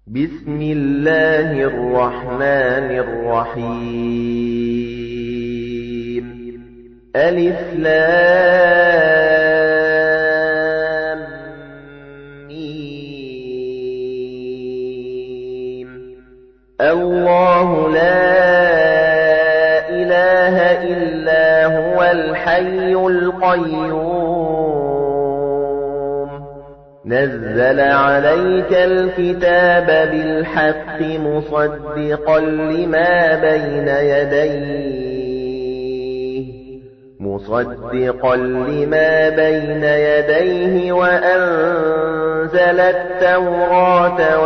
بسم الله الرحمن الرحيم ألف لام ميم الله لا إله إلا هو الحي القيوم نزل عليك الكتاب بالحق مصدقا لما بين يديه وأنزل التوراة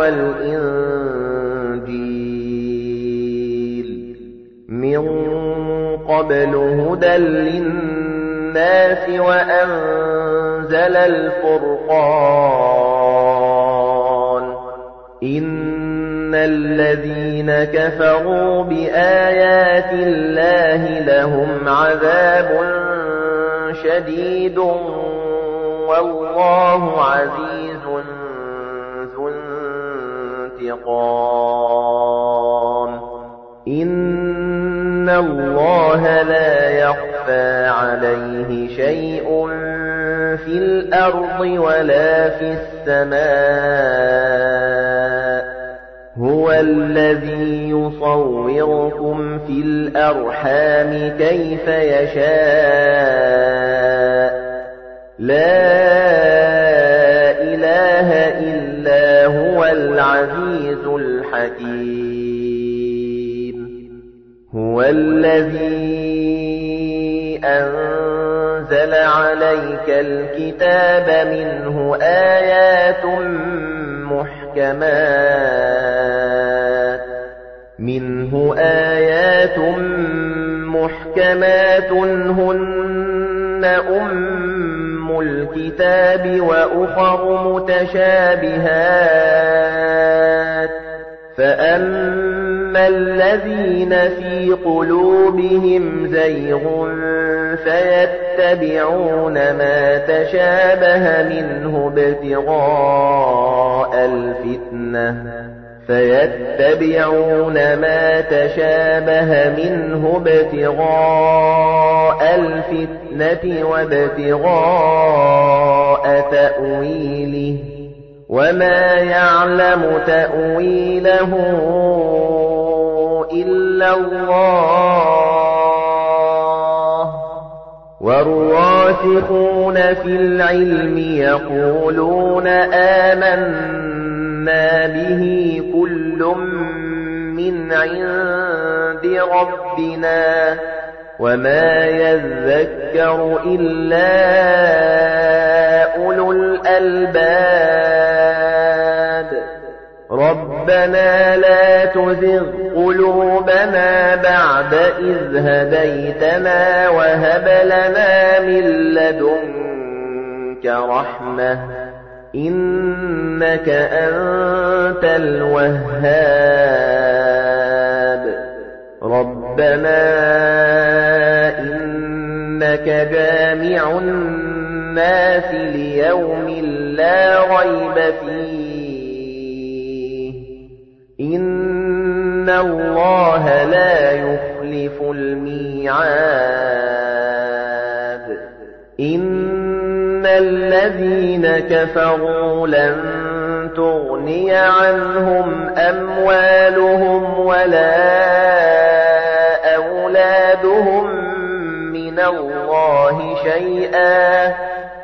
والإنجيل من قبل هدى للناس وأنزل الفرقان إن الذين كفروا بآيات الله لهم عذاب شديد والله عزيز ذو انتقام إن الله لا يخفى عليه شيء في الأرض ولا في السماء هو الذي يصوركم في الأرحام كيف يشاء لا إله إلا هو العزيز الحكيم هو الذي أنزل عليك الكتاب منه آيات محكمات هن أم الكتاب وأخر متشابهات فأما الذين في قلوبهم زيغ فيتبعون ما تشابه منه ابتغاء الفتنة وابتغاء تأويله وما يعلم تأويله إلا الله والراسخون في العلم يقولون آمنا به كل من عند ربنا وما يذكر إلا أولو الألباب ربنا لا تزغ قلوبنا بعد إذ هديتنا وهب لنا من لدنك رحمة إنك أنت الوهاب ربنا إنك جامع الناس ليوم لا ريب فيه إن الله لا يخلف الميعاد إن الذين كفروا لن تغني عنهم أموالهم ولا أولادهم من الله شيئا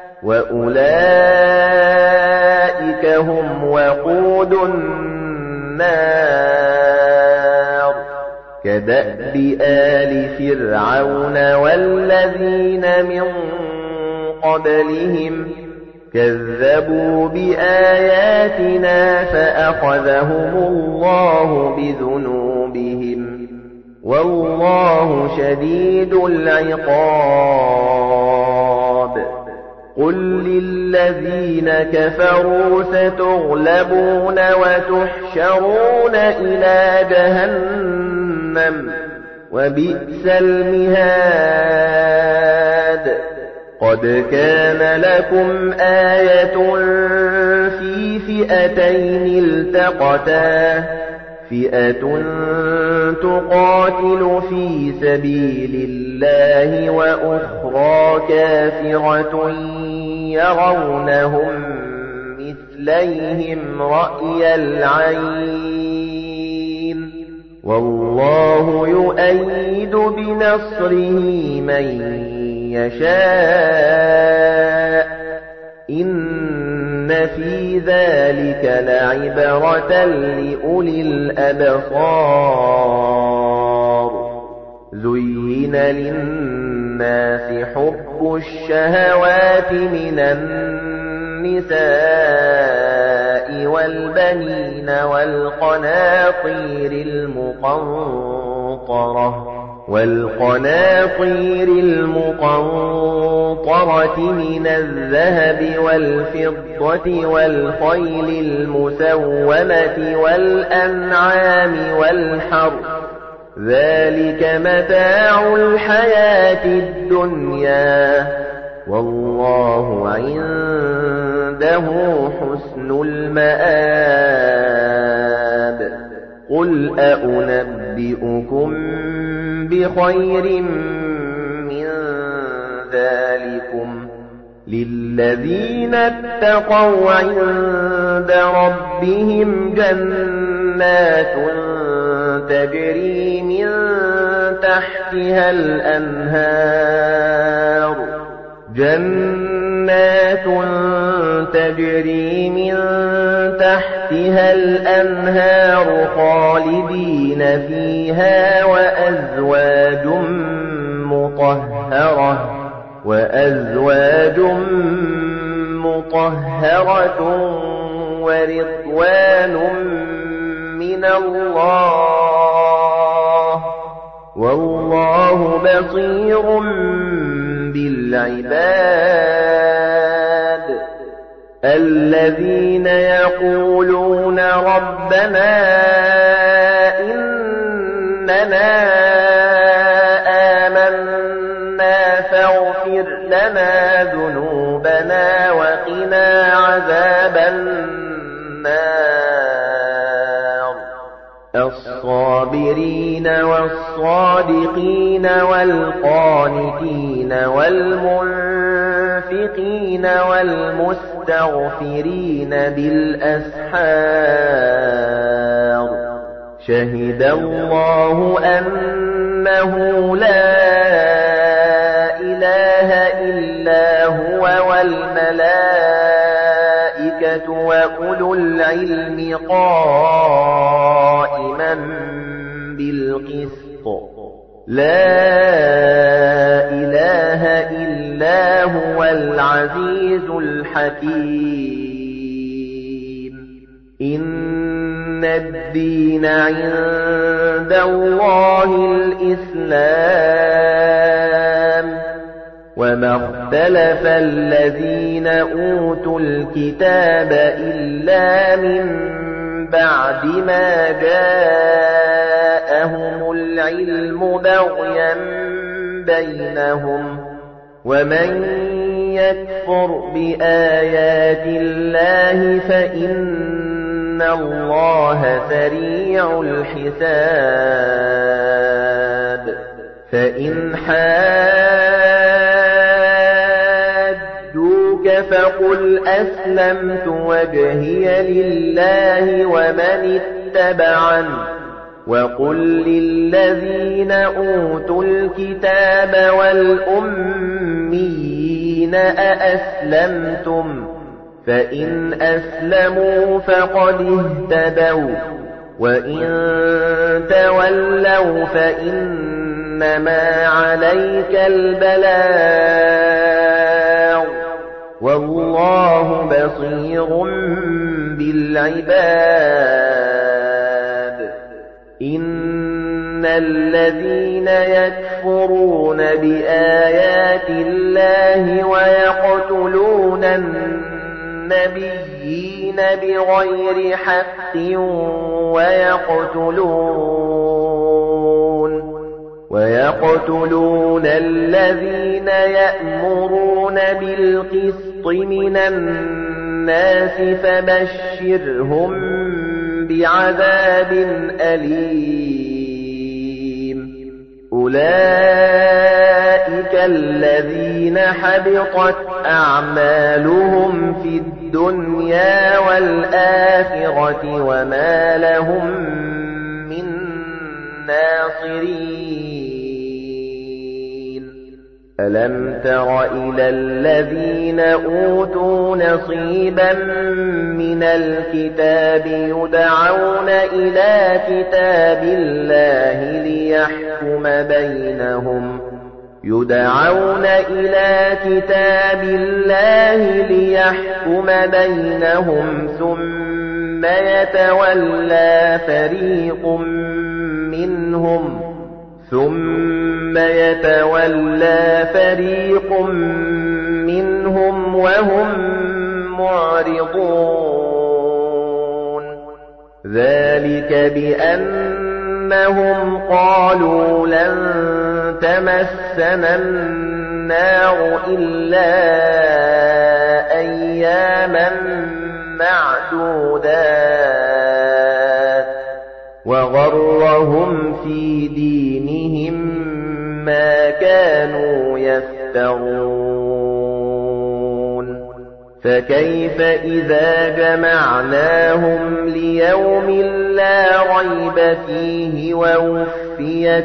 وأولئك هم وقود النار كدأب آل فرعون والذين من قبلهم كذبوا بآياتنا فأخذهم الله بذنوبهم والله شديد العقاب قل للذين كفروا ستغلبون وتحشرون إلى جهنم وبئس المهاد قد كان لكم آية في فئتين التقتا فئة تقاتل في سبيل الله وأخرى كافرة يرونهم مثليهم رأي العين والله يؤيد بنصره من يشاء إن في ذلك لعبرة لأولي الأبصار زين للناس حب الشهوات من النساء والبنين والقناطير المقنطرة من الذهب والفضة والخيل المسومة والأنعام والحرث ذلك متاع الحياة الدنيا والله عنده حسن المآب قل أنبئكم بخير من ذلكم للذين اتقوا عند ربهم جنات تجري من تحتها الأنهار خالدين فيها وأزواج مطهرة ورضوان من الله والله بصير بالعباد الذين يقولون ربنا إننا آمنا فاغفر لنا ذنوبنا وقنا عذاب النار الصابرين والصادقين والقانتين والمنفقين والمستغفرين بالأسحار شهد الله أنه لا إله إلا هو والملائكة وأولو العلم قائما بالقسط لا إله إلا هو العزيز الحكيم إن الدين عند الله الإسلام وما اختلف الذين أوتوا الكتاب إلا من بعد ما جاءهم العلم بغيا بينهم ومن يكفر بآيات الله فإن الله سريع الحساب فإن حاجوك فقل أسلمت وجهي لله ومن اتبعني وقل للذين أوتوا الكتاب والأميين أأسلمتم فإن أسلموا فقد اهتدوا وإن تولوا فإنما عليك البلاغ والله بصير بالعباد إن الذين يكفرون بآيات الله ويقتلون النبيين بغير ويقتلون الذين يأمرون بالقسط من الناس فبشرهم بعذاب أليم أولئك الذين حبطت أعمالهم في الدنيا والآخرة وما لهم من ناصرين ألم تر إلى الذين أوتوا نصيبا من الكتاب يدعون إلى كتاب الله ليحكم بينهم ثم يتولى فريق منهم وهم معرضون ذلك بأنهم قالوا لن تمسنا النار إلا أياما معدودات وغرهم في دينهم ما كانوا يفترون فكيف إذا جمعناهم ليوم لا ريب فيه ووفيت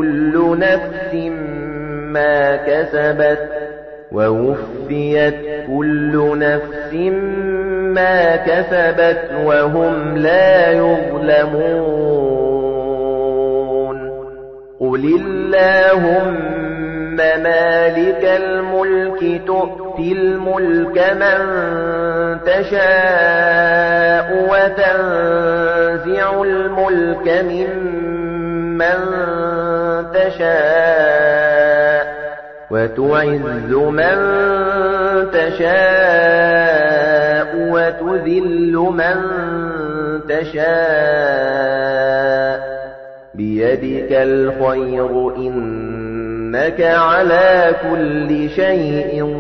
كل نفس ما كسبت وهم لا يظلمون قل اللهم مالك الملك تؤتي الملك من تشاء وتنزع الملك ممن تشاء وتعز من تشاء وتذل من تشاء بيدك الخير إنك على كل شيء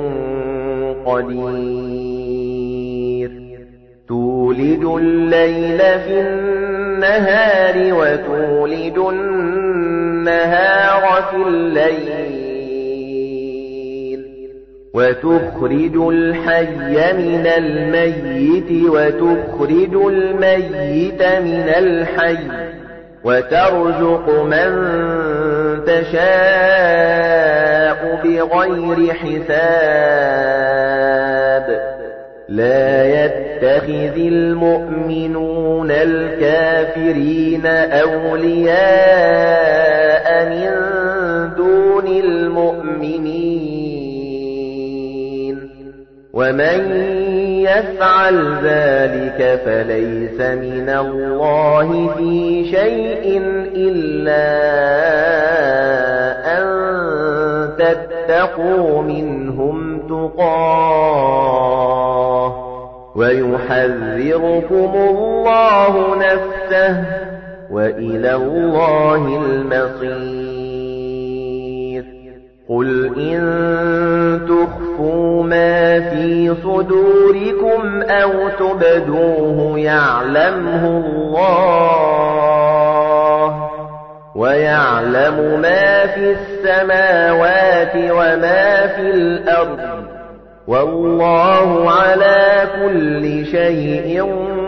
قدير تولج الليل في النهار وتولج النهار في الليل وتخرج الحي من الميت وتخرج الميت من الحي وترزق من تشاء بغير حساب لا يتخذ المؤمنون الكافرين أولياء من دون المؤمنين ومن يفعل ذلك فليس من الله في شيء إلا أن تتقوا منهم تقاه ويحذركم الله نفسه وإلى الله المصير قل إن تخفوا ما في صدوركم أو تبدوه يعلمه الله ويعلم ما في السماوات وما في الأرض والله على كل شيء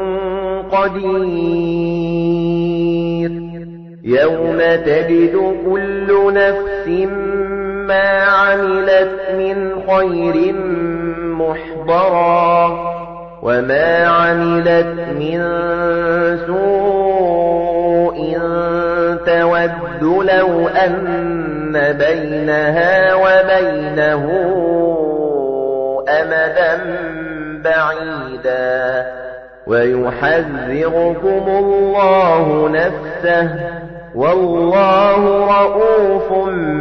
قدير يوم تجد كل نفس ما عملت من خير محضرا وما عملت من سوء تود لو أن بينها وبينه أمدا بعيدا ويحذركم الله نفسه والله رؤوف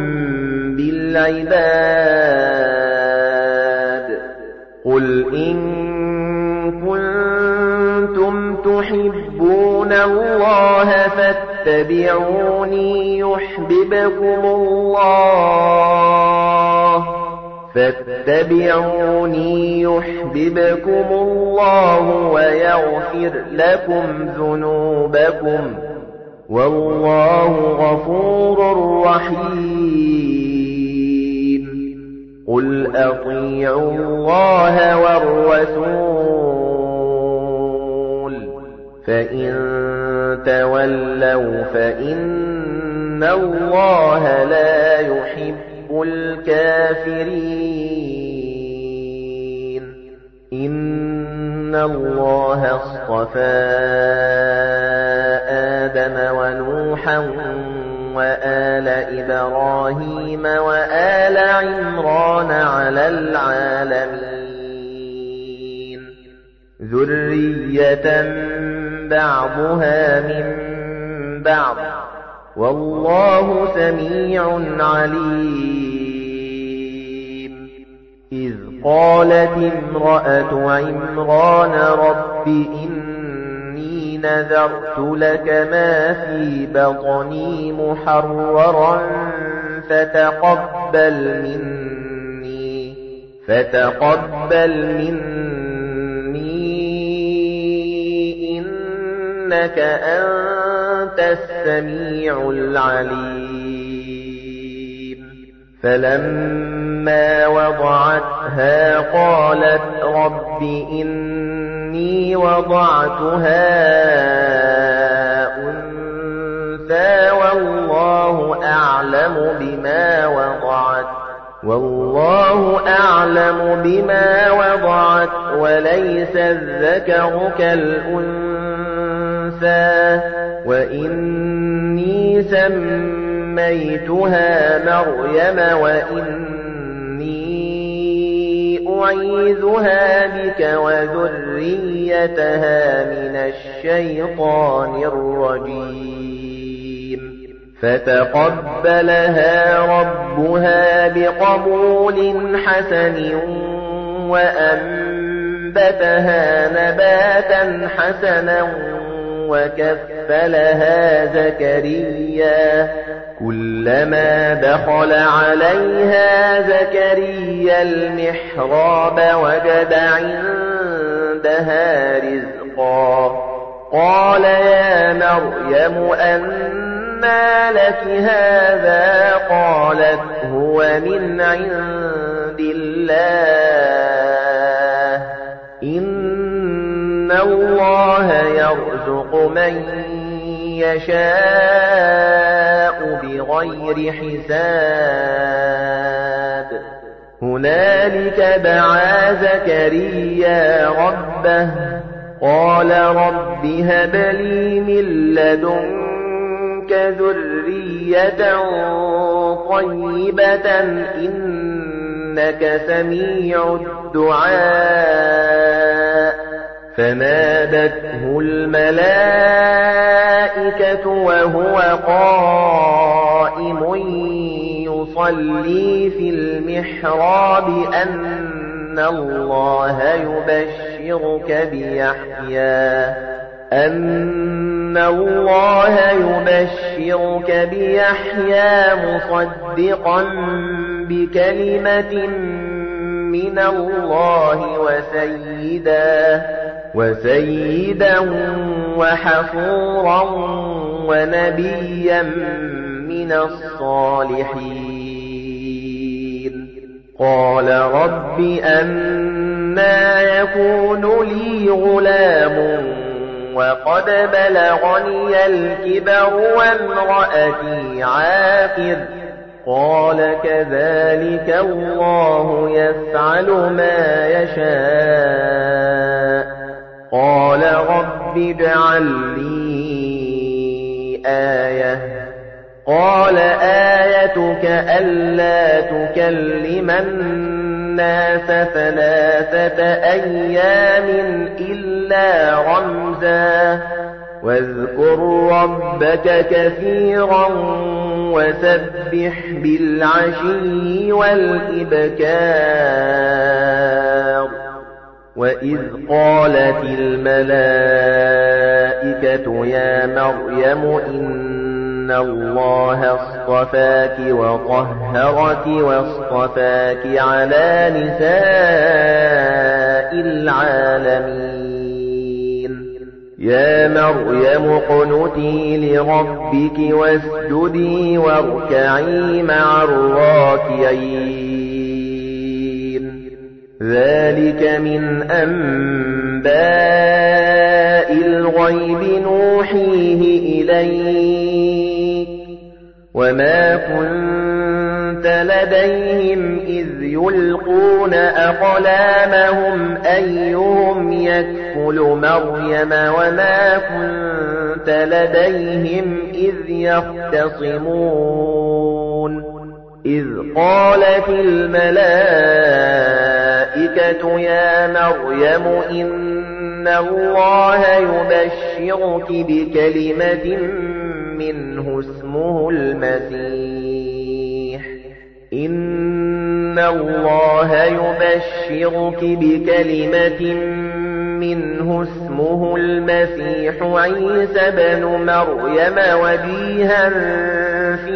بالعباد قل إن كنتم تحبون الله فاتبعوني يحببكم الله ويغفر لكم ذنوبكم والله غفور رحيم قل أطيعوا الله والرسول فإن تولوا فإن الله لا يحب الكافرين إن الله اصطفى آدم ونوحا وآل إبراهيم وآل عمران على العالمين ذرية بعضها من بعض والله سميع عليم إذ قالت امرأة عمران رب إني نذرت لك ما في بطني محررا فتقبل مني إنك أنت السميع العليم فلما وضعتها قالت رب إني وضعتها أنثى والله أعلم بما وضعت وليس الذكر كالأنثى وإني سميتها مريم وإني أعيذها بك وذريتها من الشيطان الرجيم فتقبلها ربها بقبول حسن وأنبتها نباتا حسنا وكفلها زكريا كلما دخل عليها زكريا المحراب وجد عندها رزقا قال يا مريم أنى لك هذا قالت هو من عند الله إن الله يرزق من يشاء بغير حساب هنالك دعا زكريا ربه قال رب هب لي من لدنك ذرية طيبة إنك سميع الدعاء فنادته الملائكة وهو قائم يصلي في المحراب أن الله يبشرك بيحيى مصدقا بكلمة من الله وسيدا وحفورا ونبيا من الصالحين قال رب أنى يكون لي غلام وقد بلغني الكبر وامرأتي عاقر قال كذلك الله يفعل ما يشاء قال رب اجعل لي آية قال آيتك ألا تكلم الناس 3 أيام إلا رمزا واذكر ربك كثيرا وسبح بالعشي والإبكار وَإِذْ قَالَتِ الْمَلَائِكَةُ يَا مَرْيَمُ إِنَّ اللَّهَ اصْطَفَاكِ وَطَهَّرَكِ وَاصْطَفَاكِ عَلَى نِسَاءِ الْعَالَمِينَ يَا مَرْيَمُ اقْنُتِي لِرَبِّكِ وَاسْجُدِي وَارْكَعِي مَعَ الرَّاكِعِينَ ذَلِكَ مِنْ أَنْبَاءِ الْغَيْبِ نُوحِيهِ إِلَيْكَ وَمَا كُنْتَ لَدَيْهِمْ إِذْ يُلْقُونَ أَقْلَامَهُمْ أَيُّهُمْ يَكْفُلُ مَرْيَمَ وَمَا كُنْتَ لَدَيْهِمْ إِذْ يَخْتَصِمُونَ إِذْ قَالَتِ الْمَلَائِكَةُ يَا مَرْيَمُ إِنَّ اللَّهَ يُبَشِّرُكِ بِكَلِمَةٍ مِّنْهُ اسْمُهُ المسيح إِنَّ اللَّهَ يُبَشِّرُكِ بِكَلِمَةٍ مِّنْهُ اسْمُهُ المسيح عيسى ابْنُ مَرْيَمَ وَجِيهًا في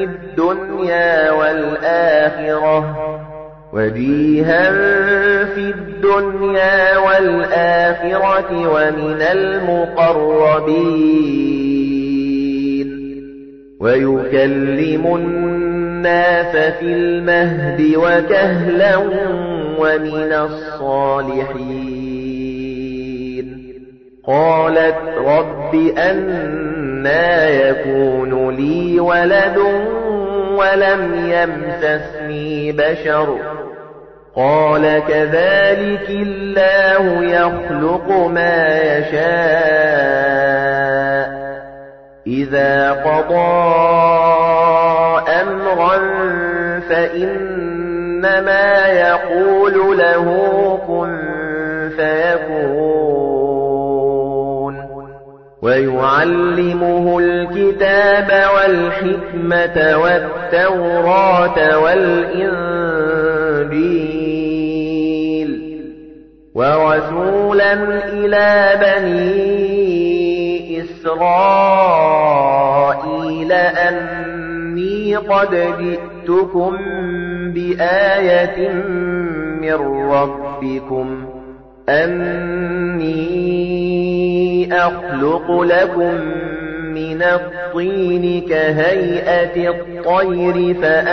الدنيا والآخرة ومن المقربين ويكلم الناس في المهد وكهلا ومن الصالحين قالت رب أنى يكون لي ولد ولم يمسسني بشر قال كذلك الله يخلق ما يشاء إذا قضى أمرا فإنما يقول له كن فيكون ويعلمه الكتاب والحكمة والتوراة والإنجيل ورسولا إلى بني إسرائيل أني قد جئتكم بآية من ربكم أني أخلق لكم من الطين كهيئة الطير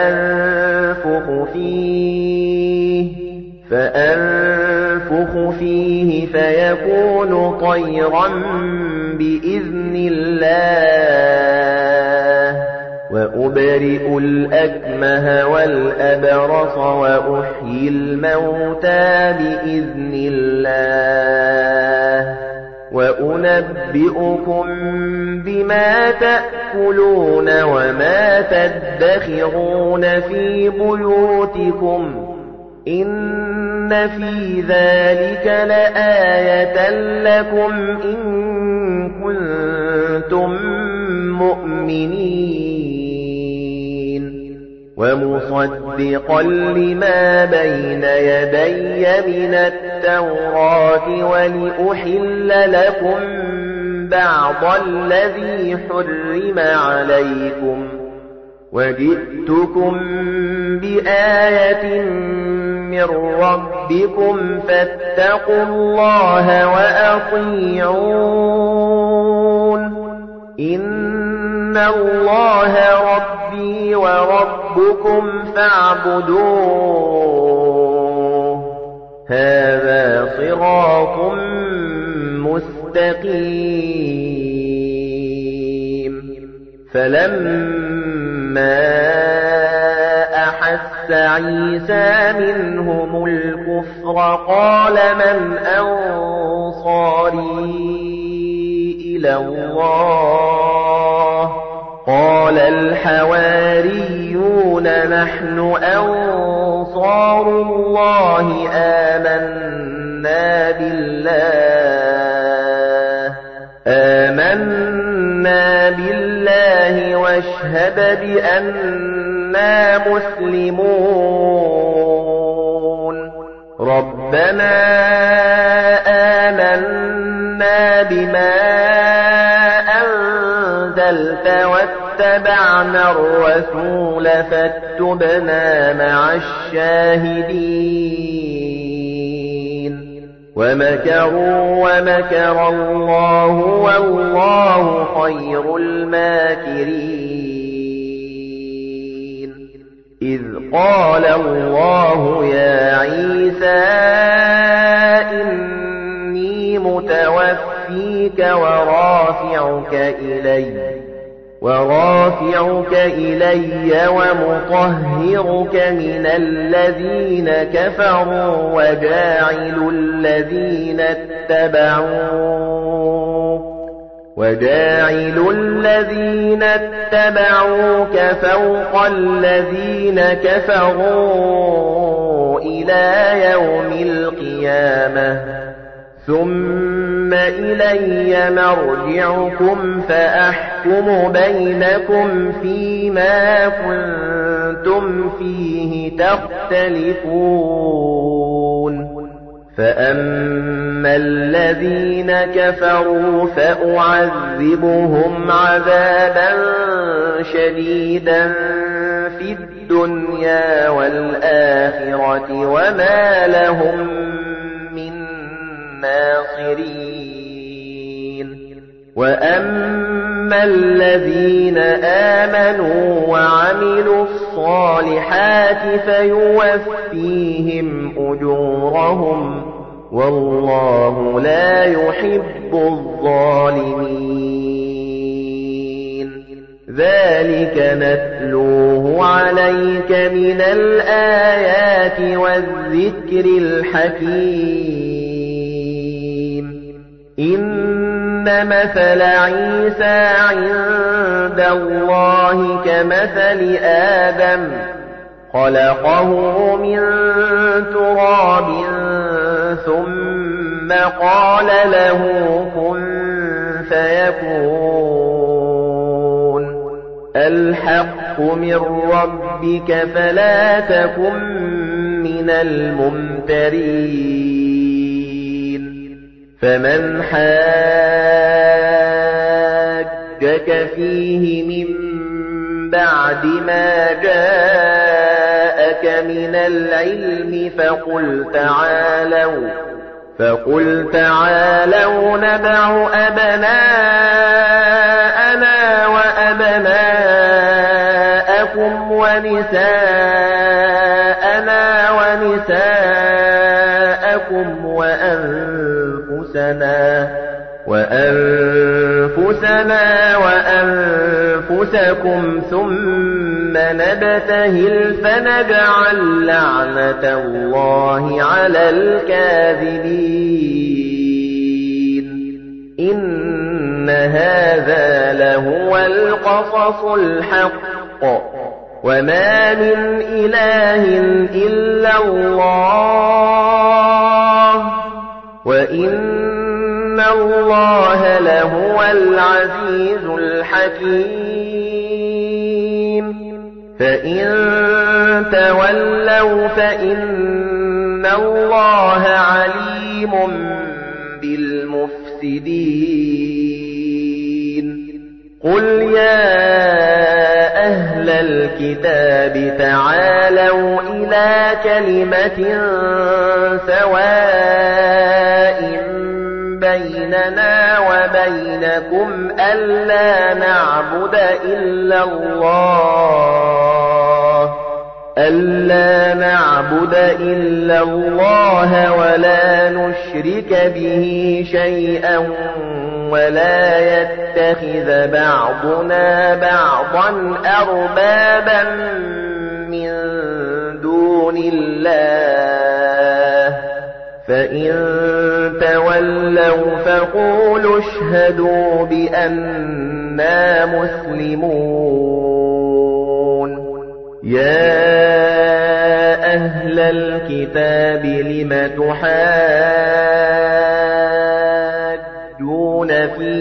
فأنفخ فيه فيكون طيرا بإذن الله وأبرئ الأكمه والأبرص وأحيي الموتى بإذن الله وأنبئكم بما تأكلون وما تدخرون في بيوتكم إن في ذلك لآية لكم إن كنتم مؤمنين ومصدقا لما بين يدي من التوراة ولأحل لكم بعض الذي حرم عليكم وجئتكم بآية من ربكم فاتقوا الله وأطيعون إن الله ربي وربكم فاعبدوه هذا صراط مستقيم فلما أحس عيسى منهم الكفر قال من أنصاري إلى الله قال الحواريون نحن أنصار الله آمنا بالله واشهد بأننا مسلمون ربنا أنزلت واتبعنا الرسول فاكتبنا مع الشاهدين ومكروا ومكر الله والله خير الماكرين إذ قال الله يا عيسى إني متوفيك ورافعك إلي ومطهرك من الذين كفروا وجاعل الذين اتبعوك فوق الذين كفروا إلى يوم القيامة ثم إلي مرجعكم فأحكم بينكم فيما كنتم فيه تختلفون فأما الذين كفروا فأعذبهم عذابا شديدا في الدنيا والآخرة وما لهم من ناصرين وأما الذين آمنوا وعملوا الصالحات فيوفيهم أجورهم والله لا يحب الظالمين ذلك نتلوه عليك من الآيات والذكر الحكيم إن مثل عيسى عند الله كمثل آدم خلقه من تراب ثم قال له كن فيكون الحق من ربك فلا تكن من الممترين فمن حاجك فيه من بعد ما جاءك من العلم فقل تعالوا ندع أبناءنا وأبناءكم ونساءنا ونساءكم وأنفسنا وأنفسكم ثم نبتهل فنجعل لعنة الله على الكاذبين إن هذا لهو القصص الحق وما من إله إلا الله وإن الله لهو العزيز الحكيم فإن تولوا فإن الله عليم بالمفسدين قل يا أهل الكتاب تعالوا إلى كلمة سواء بيننا وبينكم ألا نعبد إلا الله ولا نشرك به شيئا ولا يتخذ بعضنا بعضا أربابا من دون الله فإن تولوا فقولوا اشهدوا بأننا مسلمون يا أهل الكتاب لم تحاجون في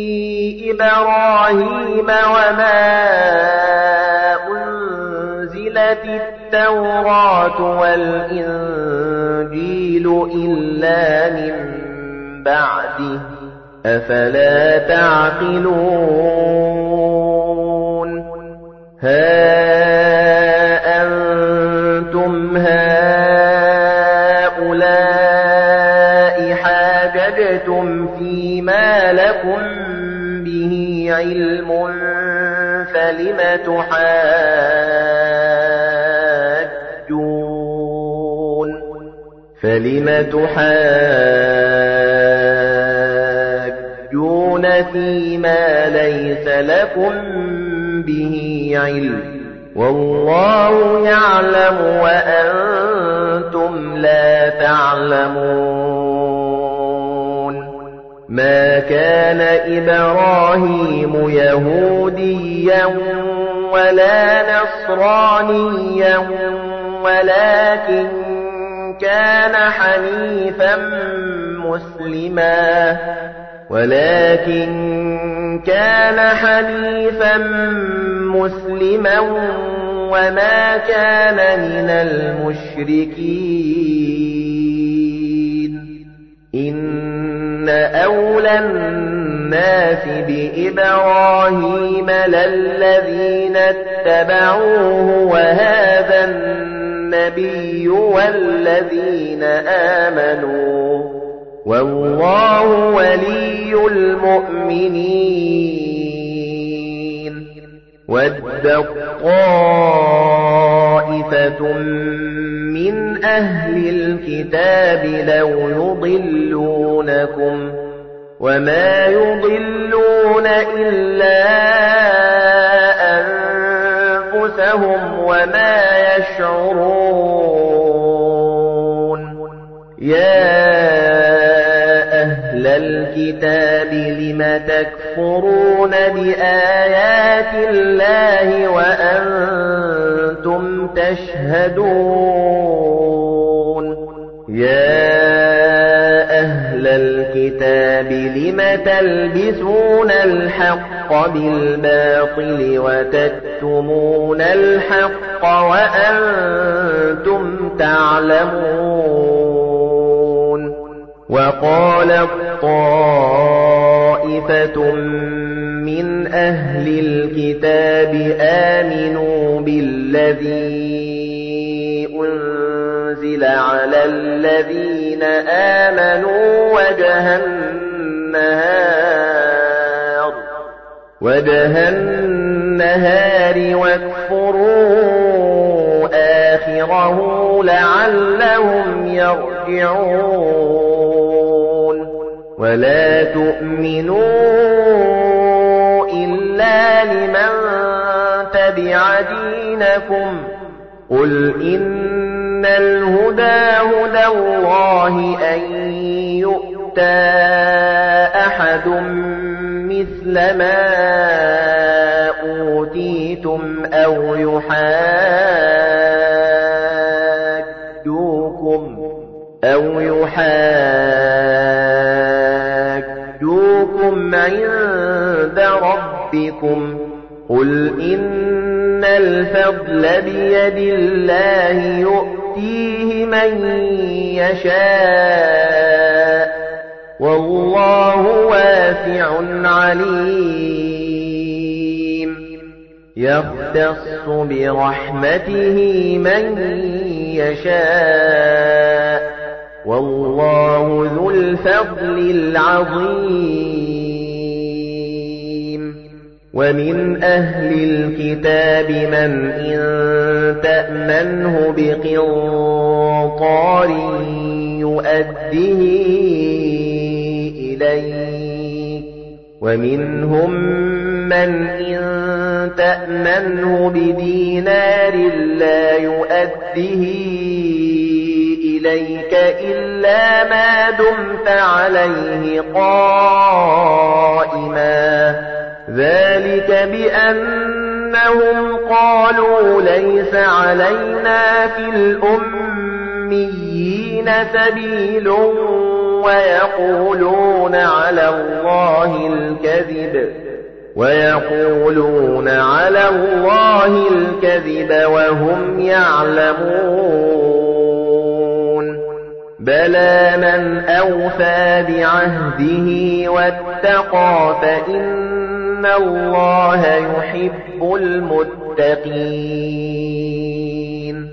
إبراهيم وما أنزلت أُنْزِلَتِ التَّوْرَاةُ وَالْإِنْجِيلُ إِلَّا مِنْ بَعْدِهِ أَفَلَا تَعْقِلُونَ هَا أَنْتُمْ هَؤُلَاءِ حَاجَجْتُمْ فِيمَا لَكُمْ بِهِ عِلْمٌ فَلِمَ تُحَاجُّونَ فِيمَا لَيْسَ لَكُمْ بِهِ عِلْمٌ وَاللَّهُ يَعْلَمُ وَأَنْتُمْ لَا تعلمون مَا كَانَ إِبْرَاهِيمُ يَهُودِيًّا وَلَا نَصْرَانِيًّا وَلَكِنْ كَانَ حَنِيفًا مُسْلِمًا وَمَا كَانَ مِنَ الْمُشْرِكِينَ إِنَّ أَوْلَى النَّاسِ بِإِبْرَاهِيمَ لَلَّذِينَ اتَّبَعُوهُ وَهَذَا النَّبِيُّ وَالَّذِينَ آمَنُوا وَاللَّهُ وَلِيُّ الْمُؤْمِنِينَ وَدَّت طَّائِفَةٌ مِّنْ أَهْلِ الْكِتَابِ لَوْ يُضِلُّونَكُمْ وَمَا يُضِلُّونَ إِلَّا أَنفُسَهُمْ وَمَا يَشْعُرُونَ يَا أَهْلَ الْكِتَابِ لِمَ تَكْفُرُونَ بِآيَاتِ اللَّهِ وَأَنْتُمْ تَشْهَدُونَ يَا أَهْلَ الْكِتَابِ لِمَ تَلْبِسُونَ الْحَقَّ بِالْبَاطِلِ وَتَكْتُمُونَ الْحَقَّ وَأَنْتُمْ تَعْلَمُونَ وَقَالَتْ طَائِفَةٌ مِّنْ أَهْلِ الْكِتَابِ آمِنُوا بِالَّذِي أُنْزِلَ عَلَى الَّذِينَ آمَنُوا وَجْهَ النَّهَارِ وَاكْفُرُوا آخِرَهُ لَعَلَّهُمْ يَرْجِعُونَ وَلَا تُؤْمِنُوا إِلَّا لِمَنْ تَبِعَ دِينَكُمْ قُلْ إِنَّ الْهُدَى هُدَى اللَّهِ أَن يُؤْتَى أَحَدٌ مِثْلَ مَا أُوتِيتُمْ أَوْ يُحَاجُّوكُمْ عِندَ رَبِّكُمْ قُلْ إِنَّ الْفَضْلَ بِيَدِ اللَّهِ يُؤْتِيهِ مَن يَشَاءُ وَاللَّهُ وَاسِعٌ عَلِيمٌ يَخْتَصُّ بِرَحْمَتِهِ مَن يَشَاءُ وَاللَّهُ ذُو الْفَضْلِ الْعَظِيمِ وَمِنْ أَهْلِ الْكِتَابِ مَنْ إِنْ تَأْمَنْهُ بِقِنطَارٍ يُؤَدِّهِ إِلَيْكَ وَمِنْهُمْ مَنْ إِنْ تَأْمَنْهُ بِدِينَارٍ لَا يُؤَدِّهِ إِلَيْكَ إِلَّا مَا دُمْتَ عَلَيْهِ قَائِمًا ذَلِكَ بِأَنَّهُمْ قَالُوا لَيْسَ عَلَيْنَا فِي الْأُمِّيِّينَ سَبِيلٌ وَيَقُولُونَ عَلَى اللَّهِ الْكَذِبَ ويقولون على الله الكذب وهم يعلمون بلى من أوفى بعهده واتقى فإن الله يحب المتقين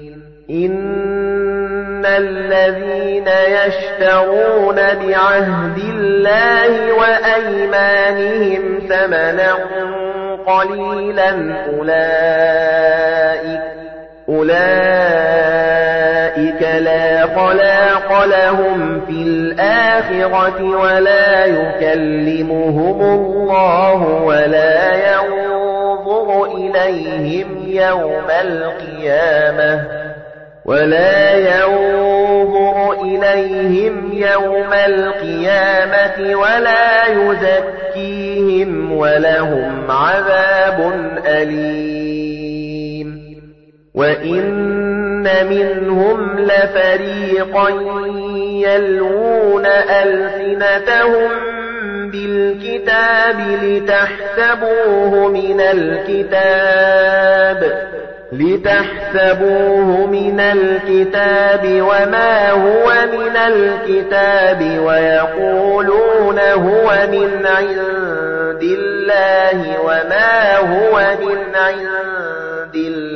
إن الذين يشترون بعهد الله وأيمانهم ثمنا قليلا أولئك لا خلاق لهم في الآخرة ولا يكلمهم الله ولا ينظر إليهم يوم القيامة ولا يزكيهم ولهم عذاب أليم وإن منهم لفريقا يلوون ألسنتهم بالكتاب لتحسبوه من الكتاب وما هو من الكتاب ويقولون هو من عند الله وما هو من عند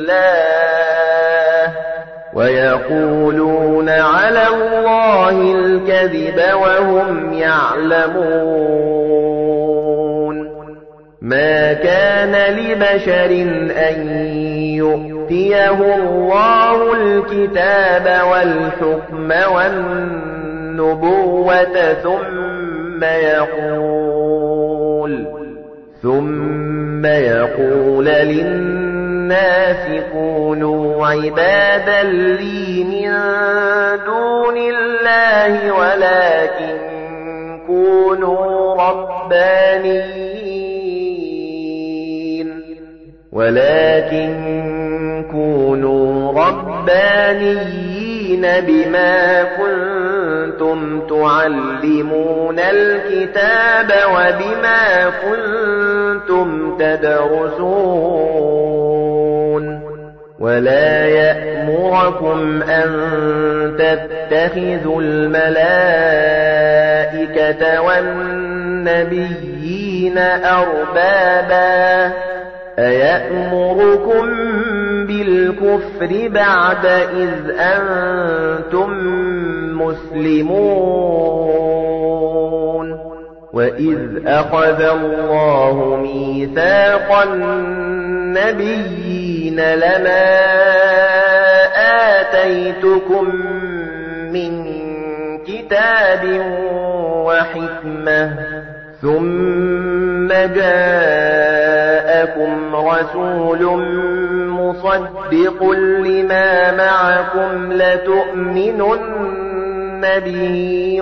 الله ويقولون على الله الكذب وهم يعلمون ما كان لبشر أن يؤتيه الله الكتاب والحكم والنبوة ثم يقول للناس كونوا عبادا لي من دون الله ولكن كونوا ربانيين بما كنتم تعلمون الكتاب وبما كنتم تدرسون ولا يأمركم أن تتخذوا الملائكة والنبيين أربابا أيأمركم بالكفر بعد إذ أنتم مسلمون وإذ أخذ الله ميثاق النبيين لما آتيتكم من كتاب وحكمة ثم جاءكم رسول مصدق لما معكم لتؤمنن به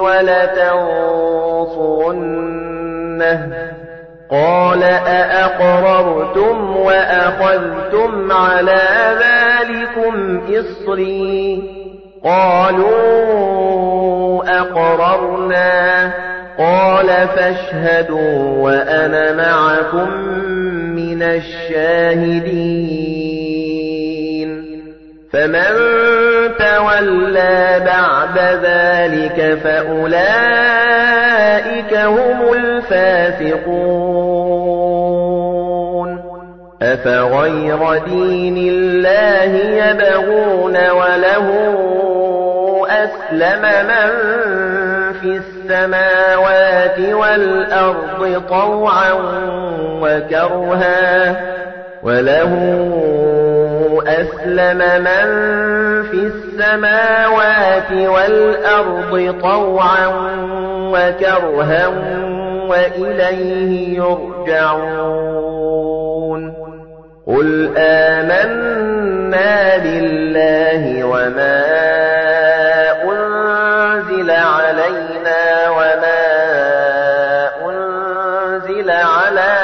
ولتنصرنه قال أأقررتم وأخذتم على ذلكم إصري قالوا أقررنا قال فاشهدوا وأنا معكم من الشاهدين فمن تولى بعد ذلك فأولئك هم الفاسقون أفغير دين الله يبغون وله أسلم من في السماوات والأرض طوعا وكرها وله أسلم من في السماوات والأرض طوعا وكرها وإليه يرجعون قل آمنا بالله وما أنزل علينا وما أنزل على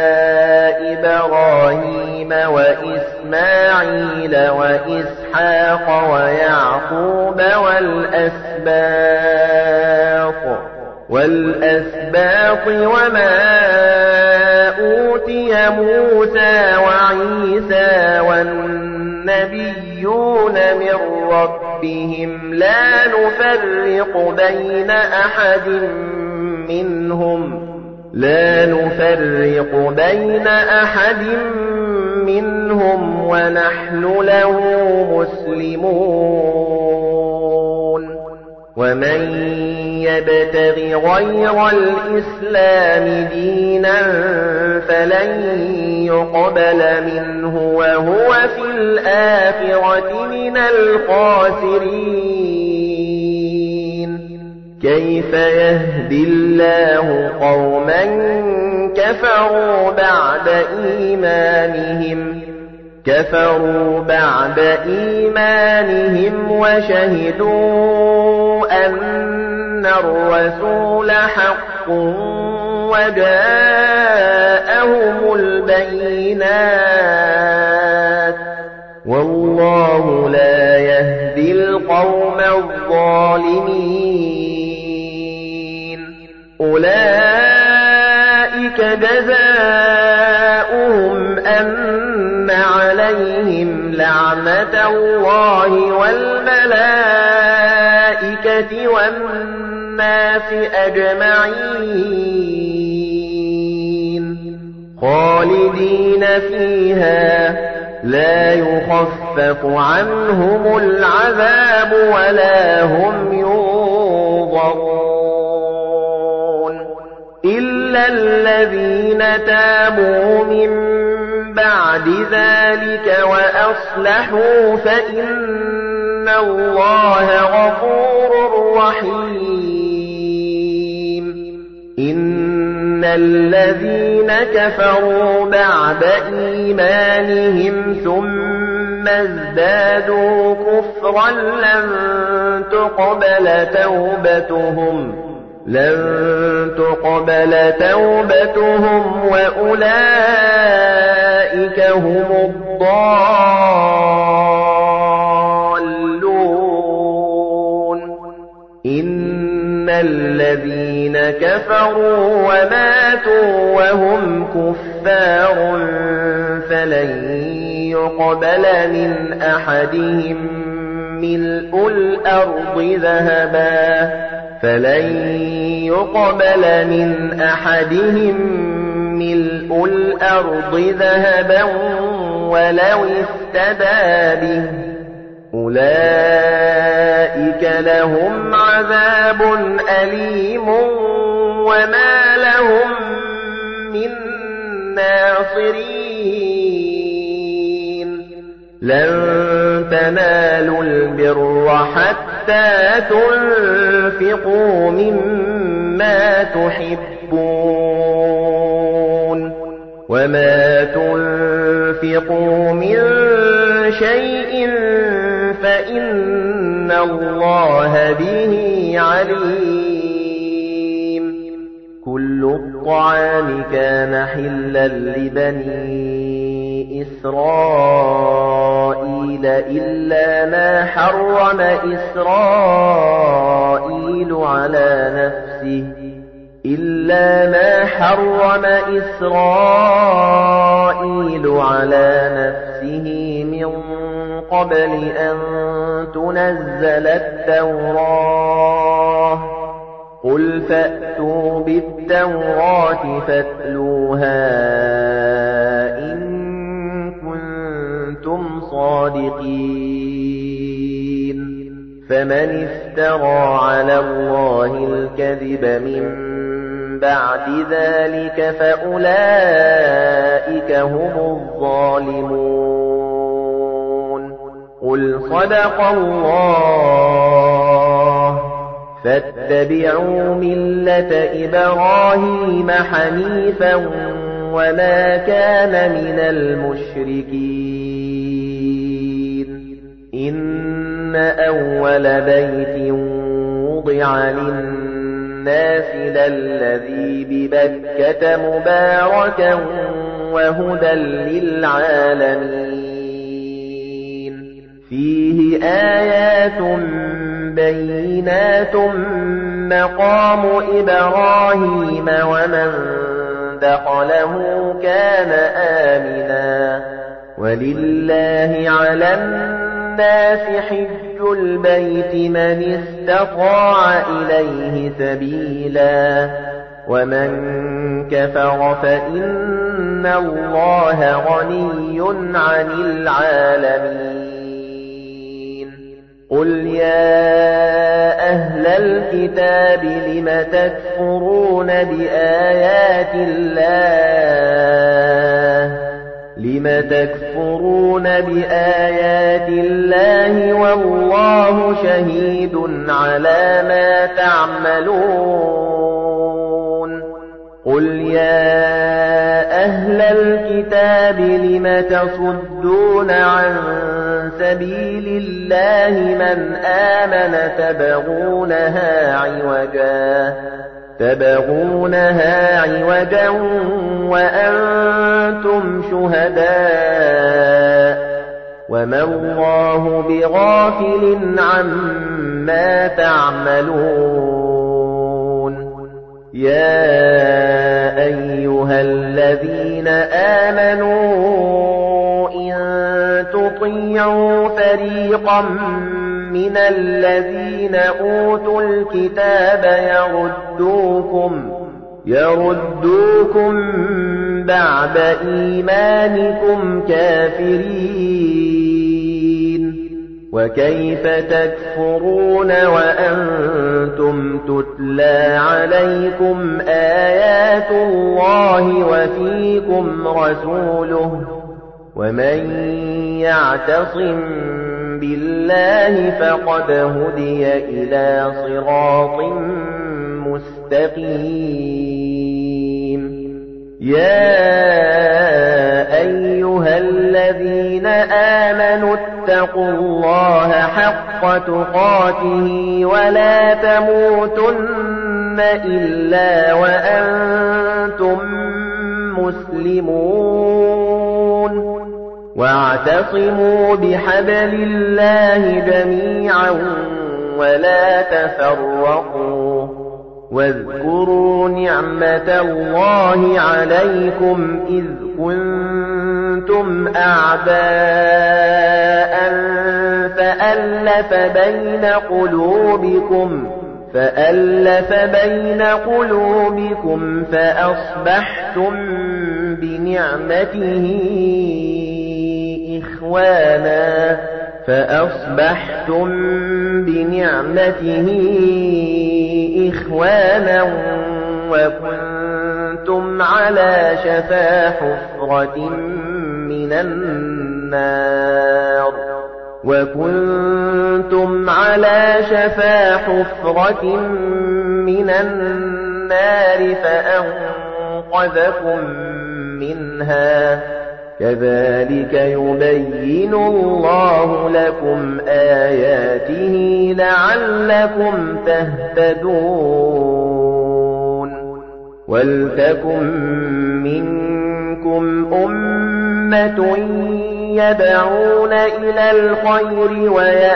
إبراهيم وإسماعيل وإسحاق وإسحاق ويعقوب والأسباط وما أوتي موسى وعيسى والنبيون من ربهم لا نفرق بين أحد منهم ونحن له مسلمون ومن يبتغ غير الإسلام دينا فلن يقبل منه وهو في الآخرة من الخاسرين كيف يهدي الله قوما كفروا بعد إيمانهم وشهدوا أن الرسول حق وجاءهم البينات والله لا يهدي القوم الظالمين أولئك جزاؤهم أن عليهم لعنة الله والملائكة والناس أجمعين خالدين فيها لا يخفف عنهم العذاب ولا هم ينظرون إلا الذين تابوا من بعد ذلك وأصلحوا فإن الله غفور رحيم إن الذين كفروا بعد إيمانهم ثم ازدادوا كفرا لن تقبل توبتهم وأولئك هم الضالون إن الذين كفروا وماتوا وهم كفار فلن يقبل من أحدهم ملء الأرض ذهبا ولو افتدى به أولئك لهم عذاب أليم وما لهم من ناصرين لن تنالوا البر حتى تنفقوا مما تحبون وما تنفقوا من شيء فإن الله به عليم كل الطعام كان حلا لبني إسرائيل إلا ما حرم إسرائيل على نفسه من قبل أن تنزل التوراة قل فأتوا بالتوراة فاتلوها إن كنتم صادقين فمن افترى على الله الكذب من بعد ذلك فأولئك هم الظالمون قل صدق الله فاتبعوا ملة إبراهيم حنيفا وما كان من المشركين إن أول بيت وضع للناس للذي ببكة مباركا وهدى للعالمين فيه آيات بينات مقام إبراهيم ومن دخله كان آمنا ولله على الناس حج البيت من استطاع إليه سبيلا ومن كفر فإن الله غني عن العالمين قل يا أهل الكتاب لم تكفرون بآيات الله والله شهيد على ما تعملون قل يا أهل الكتاب لم تصدون عن سبيل الله من آمن تبغونها عوجا وأنتم شهداء وما الله بغافل عما تعملون يا أيها الذين آمنوا إن تطيعوا فريقا من الذين أوتوا الكتاب يردوكم بعد إيمانكم كافرين وكيف تكفرون وأنتم تتلى عليكم آيات الله وفيكم رسوله ومن يعتصم بالله فقد هدي إلى صراط مستقيم يا أيها الذين آمنوا اتقوا الله حق تقاته ولا تموتن إلا وأنتم مسلمون واعتصموا بحبل الله جميعا ولا تفرقوا واذكروا نعمة الله عليكم إذ كنتم أعداء فألف بين قلوبكم فأصبحتم بنعمته إخوانا وكنتم على شفا حفرة من النار فأنقذكم منها كذلك يبين الله لكم آياته لعلكم تهتدون ولتكن منكم أمة يدعون إلى الخير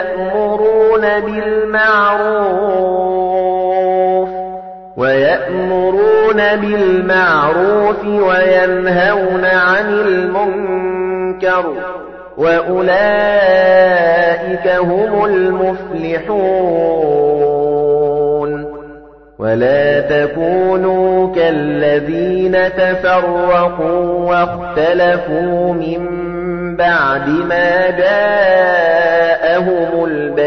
ويأمرون بالمعروف وينهون عن المنكر وأولئك هم المفلحون ولا تكونوا كالذين تفرقوا واختلفوا من بعد ما جاءهم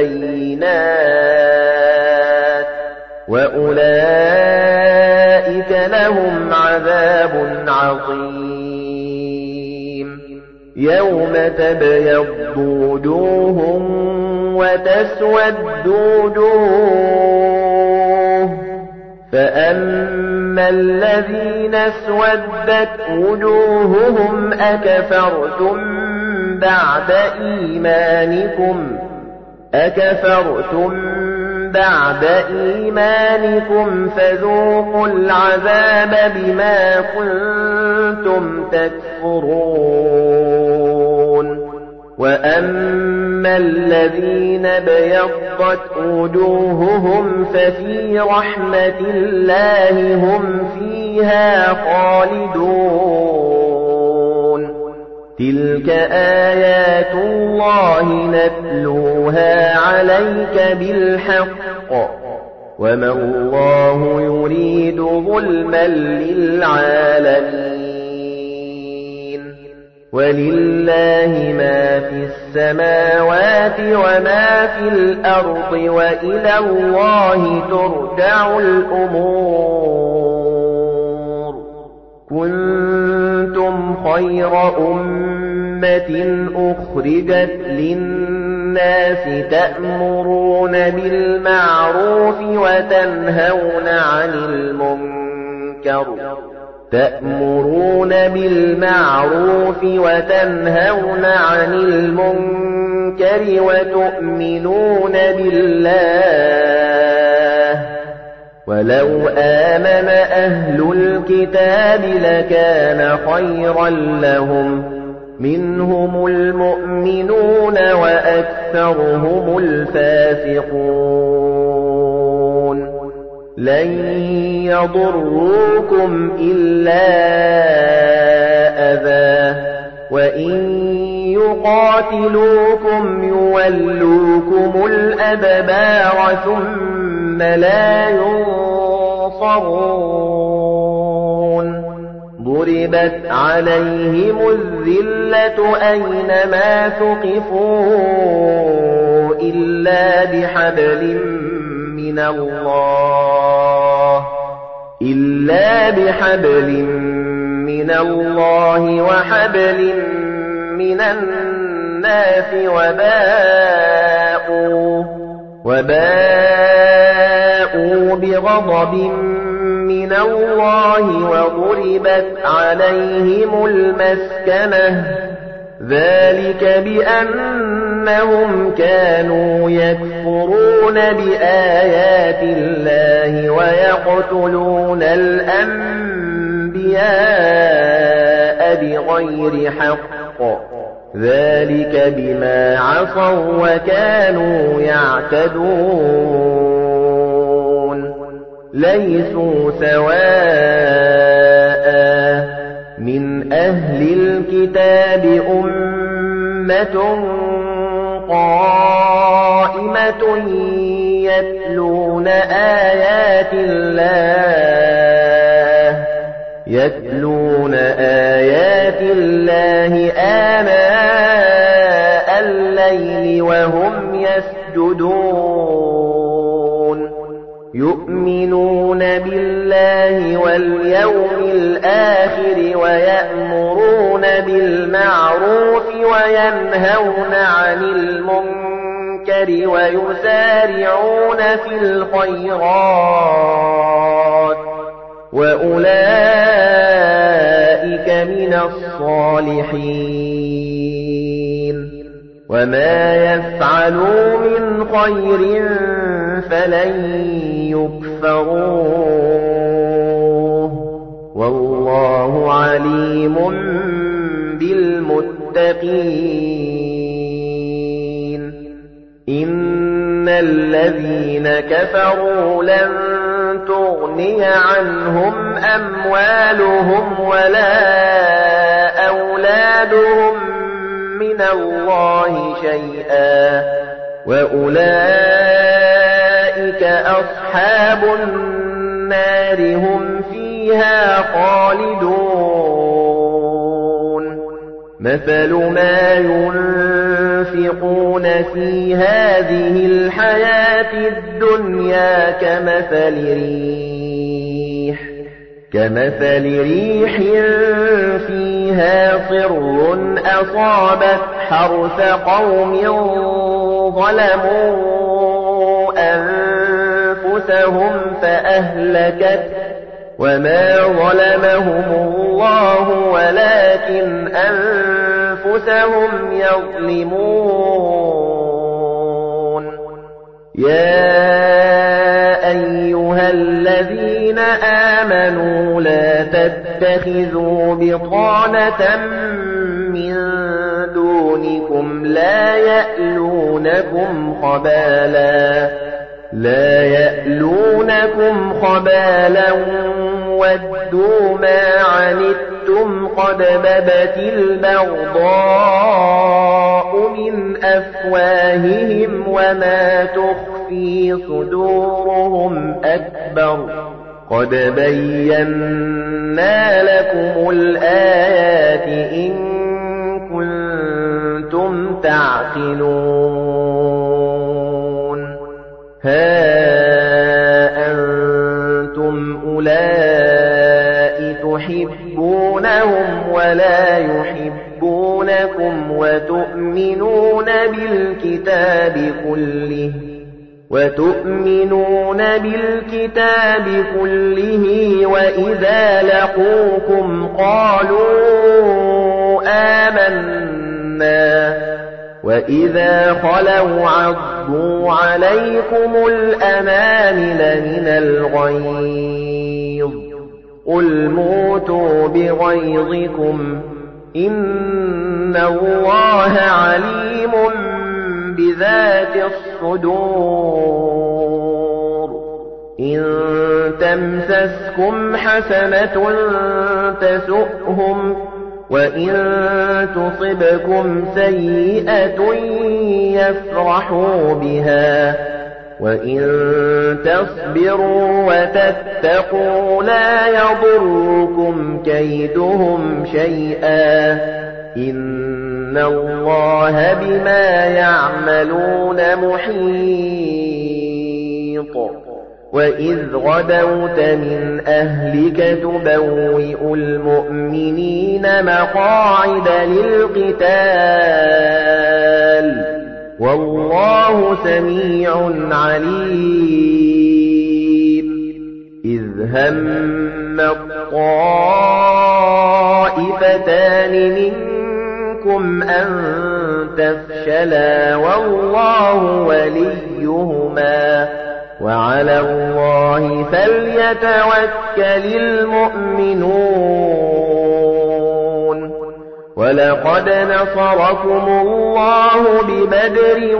البينات وأولئك لهم عذاب عظيم يوم تبيض وجوه وتسود وجوه فأما الذين اسودت وجوههم أكفرتم بعد إيمانكم فذوقوا العذاب بما كنتم تكفرون وَأَمَّا الَّذِينَ ابْيَضَّتْ وُجُوهُهُمْ فَفِي رَحْمَةِ اللَّهِ هُمْ فِيهَا خَالِدُونَ تِلْكَ آيَاتُ اللَّهِ نَتْلُوهَا عَلَيْكَ بِالْحَقِّ وَمَا اللَّهُ يُرِيدُ ظُلْمًا لِلْعَالَمِينَ وَلِلَّهِ مَا فِي السَّمَاوَاتِ وَمَا فِي الْأَرْضِ وَإِلَى اللَّهِ تُرْجَعُ الْأُمُورُ كُنتُمْ خَيْرَ أُمَّةٍ أُخْرِجَتْ لِلنَّاسِ تَأْمُرُونَ بِالْمَعْرُوفِ وَتَنْهَوْنَ عَنِ الْمُنكَرِ وَتُؤْمِنُونَ بِاللَّهِ وَلَوْ آمَنَ أَهْلُ الْكِتَابِ لَكَانَ خَيْرًا لَّهُمْ مِنْهُمُ الْمُؤْمِنُونَ وَأَكْثَرُهُمُ الْفَاسِقُونَ لَن يَضُرُّوكُمْ إِلَّا أَذًى وَإِن يُقَاتِلُوكُمْ يُوَلُّوكُمُ الْأَدْبَارَ ثُمَّ لَا يُنصَرُونَ ضُرِبَتْ عَلَيْهِمُ الذِّلَّةُ أَيْنَمَا ثُقِفُوا إِلَّا بِحَبْلٍ مِّنَ اللَّهِ وَحَبْلٍ مِّنَ النَّاسِ وَبَاءُوا بِغَضَبٍ مِّنَ اللَّهِ وَضُرِبَتْ عَلَيْهِمُ الْمَسْكَنَةُ ذَلِكَ بِأَنَّهُمْ كَانُوا يَكْفُرُونَ بِآيَاتِ اللَّهِ وَيَقْتُلُونَ الْأَنبِيَاءَ بِغَيْرِ حَقٍّ ذَلِكَ بِمَا عَصَوا وَكَانُوا يَعْتَدُونَ لَيْسُوا سَوَاءً مِنْ أَهْلِ الْكِتَابِ أُمَّةٌ قَائِمَةٌ يَتْلُونَ آيَاتِ اللَّهِ آنَاءَ اللَّيْلِ وَهُمْ يَسْجُدُونَ يُؤْمِنُونَ بِاللَّهِ وَالْيَوْمِ الْآخِرِ وَيَأْمُرُونَ بِالْمَعْرُوفِ وَيَنْهَوْنَ عَنِ الْمُنكَرِ وَيُسَارِعُونَ فِي الْخَيْرَاتِ وَأُولَئِكَ مِنَ الصَّالِحِينَ وَمَا يَفْعَلُوا مِنْ خَيْرٍ فَلَن يُكْفَرُوهُ وَاللَّهُ عَلِيمٌ بِالْمُتَّقِينَ إِنَّ الَّذِينَ كَفَرُوا لَن تُغْنِيَ عَنْهُمْ أَمْوَالُهُمْ وَلَا أَوْلَادُهُم مِّنَ اللَّهِ شَيْئًا وَأُولَئِكَ أَصْحَابُ النَّارِ هُمْ فِيهَا خَالِدُونَ مَثَلُ مَا يُنفِقُونَ فِي هَذِهِ الْحَيَاةِ الدُّنْيَا كَمَثَلِ رِيحٍ فِيهَا صِرٌّ أَصَابَتْ حَرْثَ قَوْمٍ ظَلَمُوا أَنفُسَهُمْ فَأَهْلَكَتْهُ وَمَا ظَلَمَهُمُ اللَّهُ وَلَكِنْ أَنفُسَهُمْ يَظْلِمُونَ يَا أَيُّهَا الَّذِينَ آمَنُوا لَا تَتَّخِذُوا بِطَانَةً مِّن دونكم لا يألونكم خبالا ودوا ما عنتم قد بدت البغضاء من أفواههم وما تخفي صدورهم أكبر قد بينا لكم الآيات إن كنتم تعقلون ها أنتم أولئك تحبونهم ولا يحبونكم وتؤمنون بالكتاب كله وإذا لقوكم قالوا آمنا وإذا خلوا عضوا عليكم الأنامل من الغيظ قل موتوا بغيظكم إن الله عليم بذات الصدور إن تمسسكم حسنة تسؤهم وإن تصبكم سيئة يفرحوا بها وإن تصبروا وتتقوا لا يضركم كيدهم شيئا إن الله بما يعملون محيط وإذ غدوت من أهلك تبوئ المؤمنين مقاعد للقتال والله سميع عليم إذ هم الطائفتان منكم أن تفشلا والله وليهما وعلى الله فليتوكل المؤمنون ولقد نصركم الله ببدر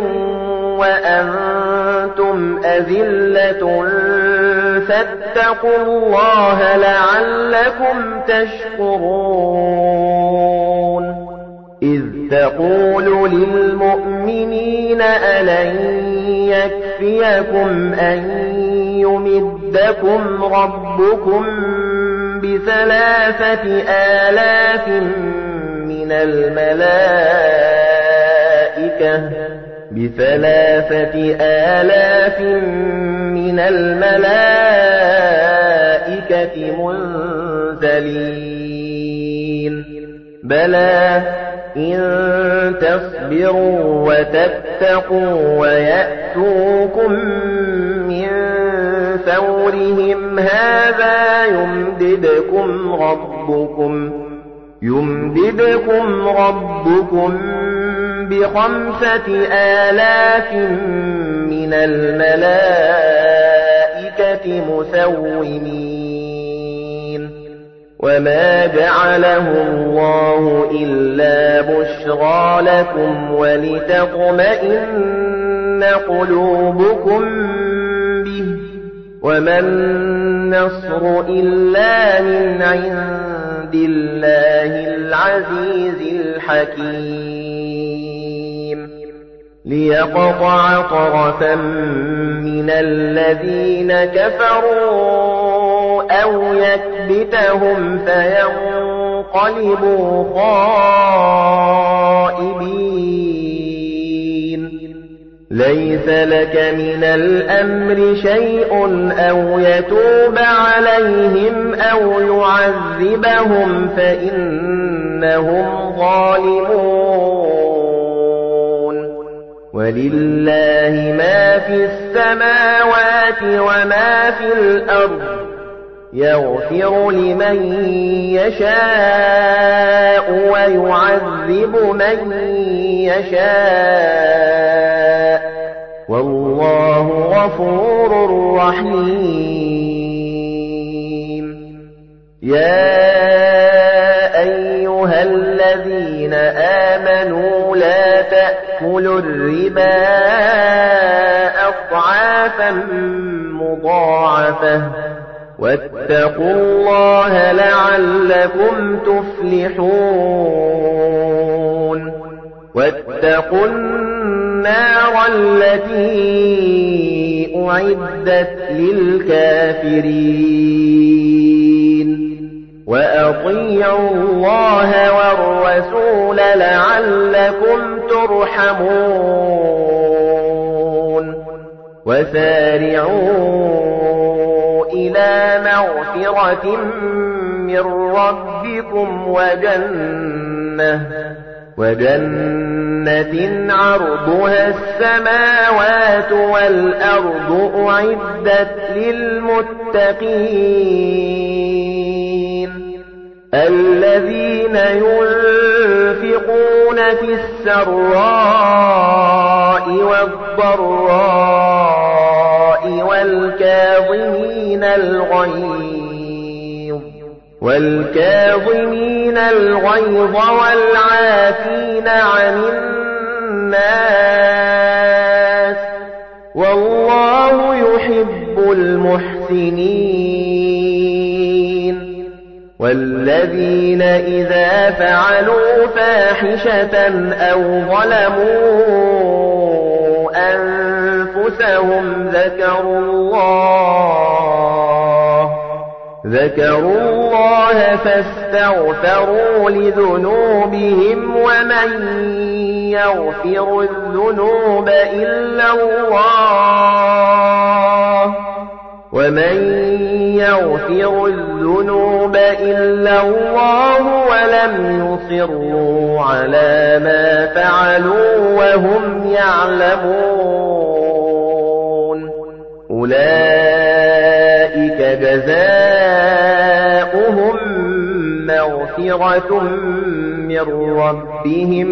وأنتم أذلة فاتقوا الله لعلكم تشكرون إذ تقول للمؤمنين ألن يكفيكم أن يمدكم ربكم ب3,000 من الملائكة منزلين بلى إن تصبروا وتتقوا ويأتوكم من فورهم هذا يمددكم ربكم ب5,000 من الملائكة مسومين وما جعله الله إلا بشرى لكم ولتطمئن قلوبكم به وما النصر إلا من عند الله العزيز الحكيم ليقطع طرفا من الذين كفروا أو يكبتهم فينقلبوا خائبين ليس لك من الأمر شيء أو يتوب عليهم أو يعذبهم فإنهم ظالمون ولله ما في السماوات وما في الأرض يغفر لمن يشاء ويعذب من يشاء والله غفور رحيم يا أيها الذين آمنوا تأكلوا الربا أضعافا مضاعفة واتقوا الله لعلكم تفلحون واتقوا النار التي أعدت للكافرين وأطيعوا الله والرسول لعلكم ترحمون وسارعوا إلى مغفرة من ربكم وجنة عرضها السماوات والأرض أعدت للمتقين الذين ينفقون في السراء والضراء والكاظمين الغيظ والعافين عن الناس والله يحب المحسنين والذين إذا فعلوا فاحشة أو ظلموا أنفسهم ذكروا الله فاستغفروا لذنوبهم ومن يغفر الذنوب إلا الله ولم يصروا على ما فعلوا وهم يعلمون أولئك جزاؤهم مغفرة من ربهم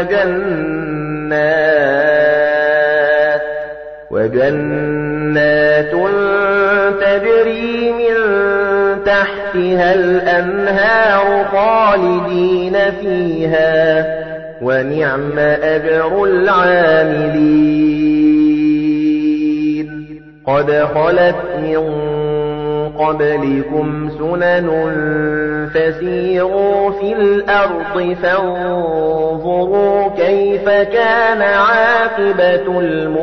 وجنات تجري من تحتها الأنهار خالدين فيها ونعم أجر العاملين قد خلت من قبلكم سنن فسيروا في الأرض فانظروا كيف كان عاقبة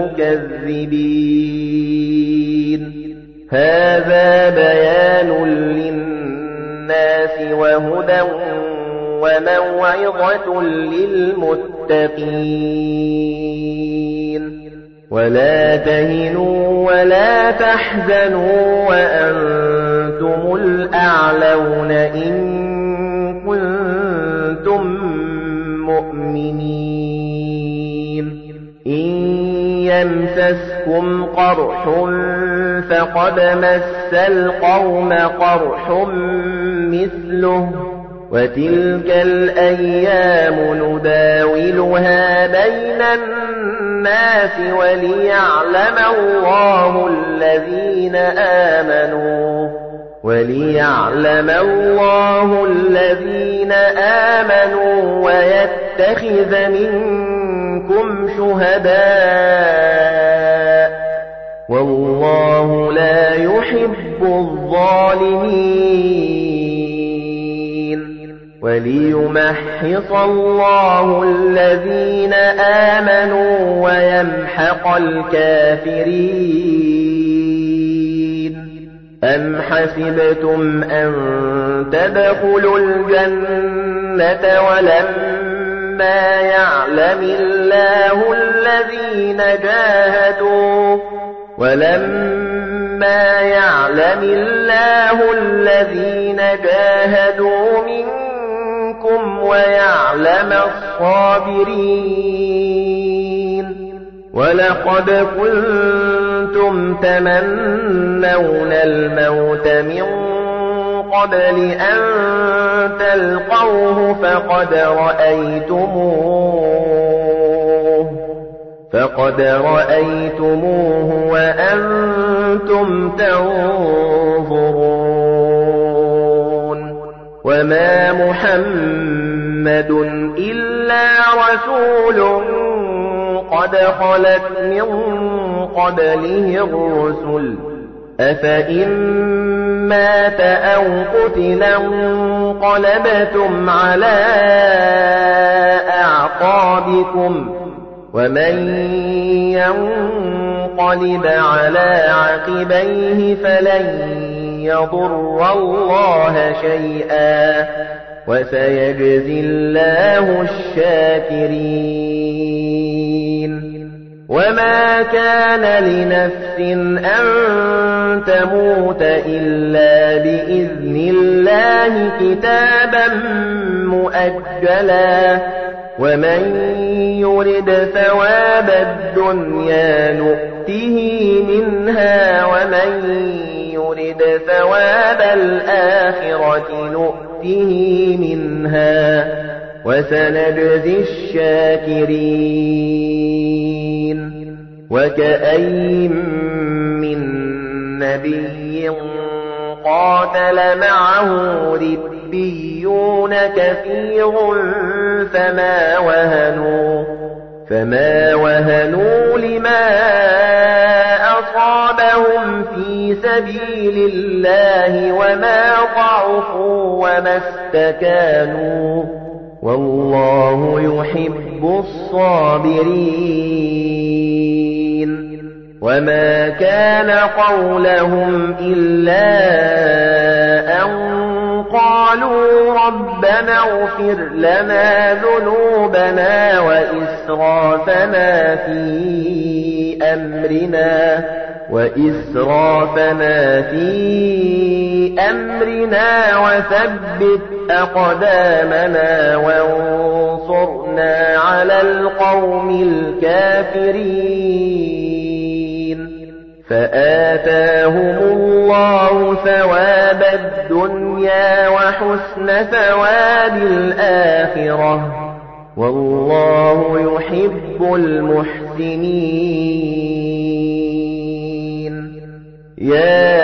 المكذبين هذا بيان للناس وهدى وموعظة للمتقين ولا تهنوا ولا تحزنوا وأنتم الأعلون إن كنتم مؤمنين إن يمسسكم قرح فقد مس القوم قرح مثله وتلك الأيام نداولها بين الناس وليعلم الله الذين آمنوا ويتخذ منكم شهداء والله لا يحب الظالمين وليمحص الله الذين آمنوا ويمحق الكافرين أم حسبتم أن تدخلوا الجنة ولما يعلم الله الذين جاهدوا منكم ويعلم الصابرين ولقد كنتم تمنون الموت من قبل أن تلقوه فقد رأيتموه وأنتم تنظرون وما محمد إلا رسول قد خلت من قبله الرسل أفإن مات أو قتل انقلبتم على أعقابكم ومن ينقلب على عقبيه فلن يضر الله شيئا وسيجزي الله الشاكرين وما كان لنفس أن تموت إلا بإذن الله كتابا مؤجلا ومن يرد ثواب الدنيا نؤته منها ومن يرد ثواب الآخرة نؤته منها وسنجزي الشاكرين وكأين من نبي قاتل معه ربيون كثير فما وهنوا لما أصابهم في سبيل الله وما ضعفوا وما استكانوا والله يحب الصابرين وما كان قولهم إلا أن قالوا ربنا اغفر لنا ذنوبنا وإسرافنا في أمرنا وثبت أقدامنا وانصرنا على القوم الكافرين فآتاهم الله ثواب الدنيا وحسن ثواب الآخرة والله يحب المحسنين يا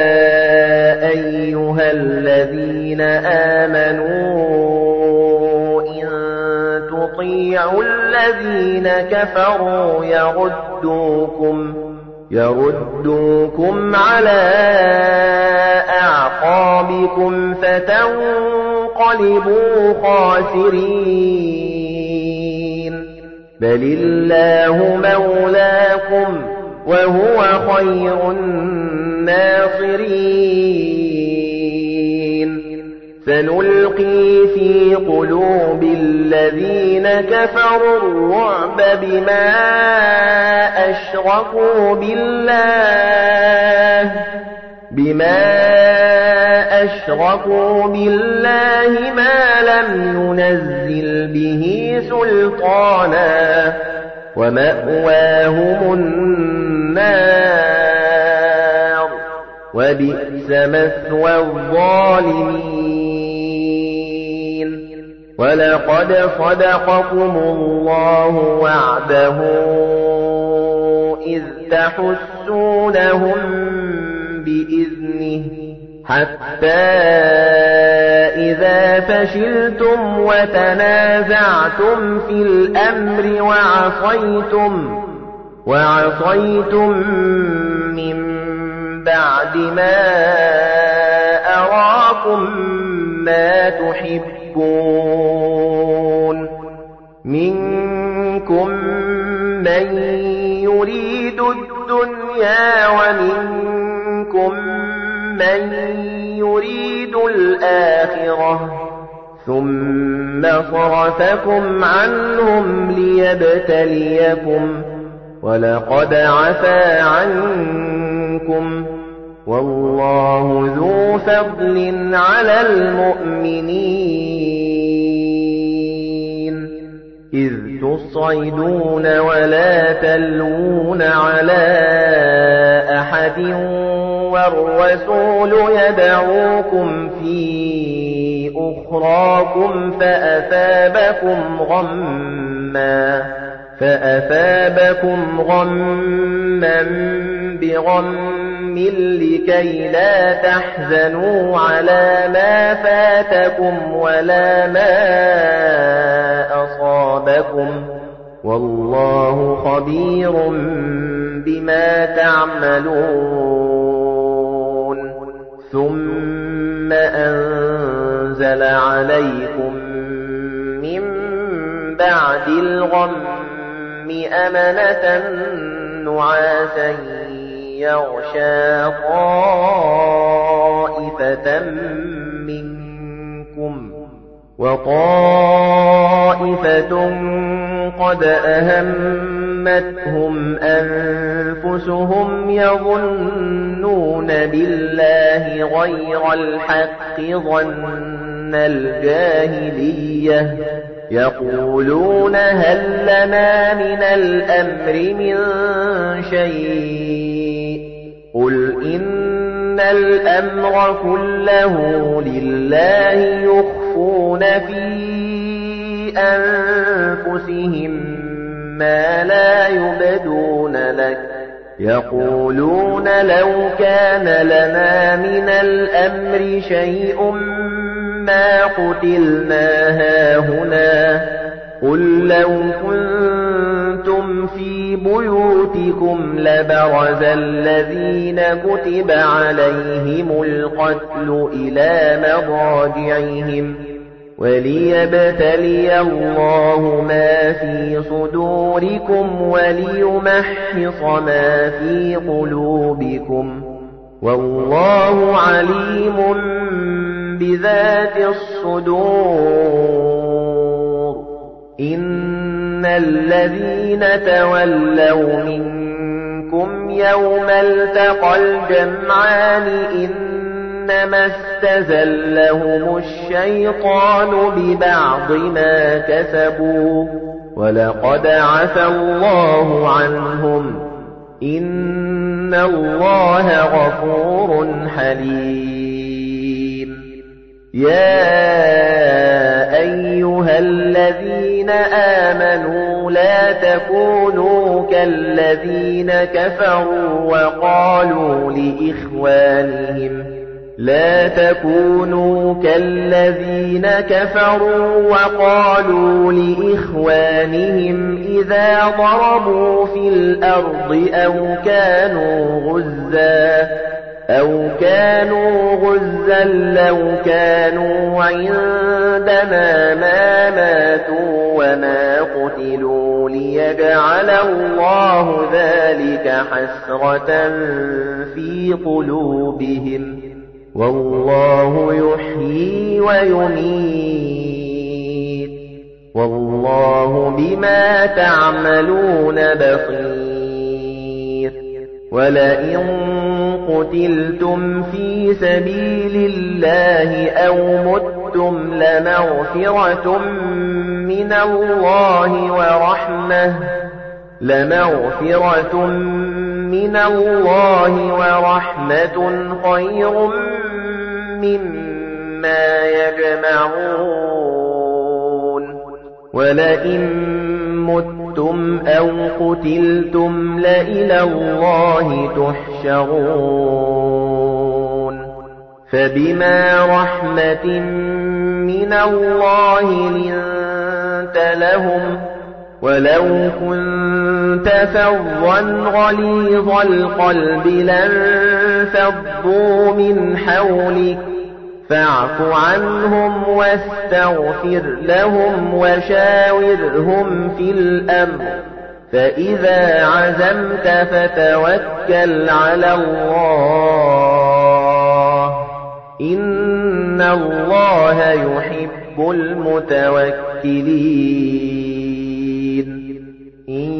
أيها الذين آمنوا إن تطيعوا الذين كفروا يردوكم على أعقابكم فتنقلبوا خاسرين بل الله مولاكم وهو خير الناصرين سنلقي في قلوب الذين كفروا الرعب بما أشركوا بالله ما لم ينزل به سلطانا ومأواهم النار وبئس مثوى الظالمين ولقد صدقكم الله وعده إذ تحسونهم بإذنه حتى إذا فشلتم وتنازعتم في الأمر وعصيتم من بعد ما أراكم ما تحبون منكم من يريد الدنيا ومنكم من يريد الآخرة ثم صرفكم عنهم ليبتليكم ولقد عفا عنكم والله ذو فضل على المؤمنين إذ تصعدون ولا تلوون على أحد والرسول يدعوكم في أخراكم فأثابكم غما بغم لكي لا تحزنوا على ما فاتكم ولا ما أصابكم والله خبير بما تعملون ثم أنزل عليكم من بعد الغم أمنة نعاسا يغشى طائفة منكم وطائفة قد أهمتهم أنفسهم يظنون بالله غير الحق ظن الجاهلية يقولون هل لنا من الأمر من شيء قل إن الأمر كله لله يخفون في أنفسهم ما لا يبدون لك يقولون لو كان لنا من الأمر شيء ما قتلنا هاهنا قل لو كنتم في بيوتكم لبرز الذين كتب عليهم القتل إلى مضاجعهم وليبتلي الله ما في صدوركم وليمحص ما في قلوبكم والله عليم بذات الصدور إن الذين تولوا منكم يوم التقى الجمعان إنما استزلهم الشيطان ببعض ما كسبوا ولقد عفى الله عنهم إن الله غفور حليم يا أيها الذين آمنوا لا تكونوا كالذين كفروا وقالوا لإخوانهم إذا ضربوا في الأرض أو كانوا غزا لو كانوا عندنا ما ماتوا وما قتلوا ليجعل الله ذلك حسرة في قلوبهم والله يحيي ويميت والله بما تعملون بصير ولئن قتلتم في سبيل الله أو متم لمغفرة من الله ورحمة خير مما يجمعون ولئن متم أو قتلتم لإلى الله تحشرون فبما رحمة من الله لنت لهم ولو كنت فظا غليظ القلب لانفضوا من حولك فاعف عنهم واستغفر لهم وشاورهم في الأمر فإذا عزمت فتوكل على الله إن الله يحب المتوكلين إن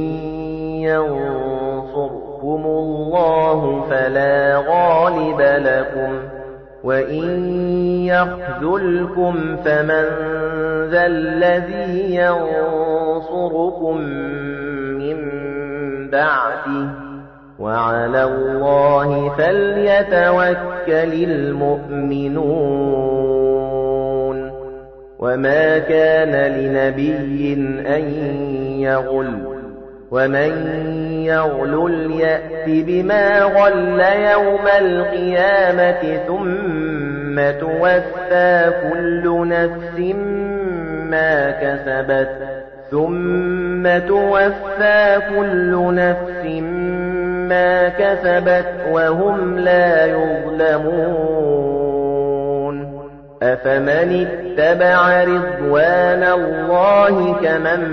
ينصركم الله فلا غالب لكم وإن يخذلكم فمن ذا الذي ينصركم من بعده وعلى الله فليتوكل المؤمنون وما كان لنبي أن يغل ومن يغلل يأت بما غل يوم القيامة ثم توفى كل نفس ما كسبت ثُمَّ تُوَفَّى كُلُّ نَفْسٍ مَا كَسَبَتْ وَهُمْ لَا يُظْلَمُونَ أَفَمَنِ اتَّبَعَ رِضْوَانَ اللَّهِ كَمَن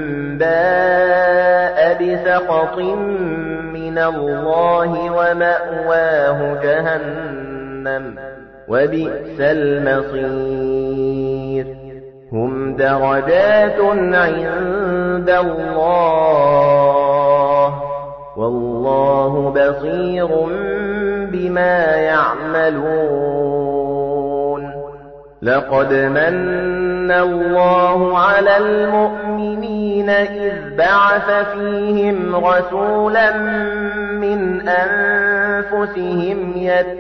بَاءَ بِسَخَطٍ مِّنَ اللَّهِ وَمَأْوَاهُ جَهَنَّمُ وَبِئْسَ الْمَصِيرُ هُمْ دَرَجَاتٌ عِندَ اللَّهِ وَاللَّهُ بَصِيرٌ بِمَا يَعْمَلُونَ لَقَدْ مَنَّ اللَّهُ عَلَى الْمُؤْمِنِينَ إِذْ بَعَثَ فِيهِمْ رَسُولًا مِّنْ أَنفُسِهِمْ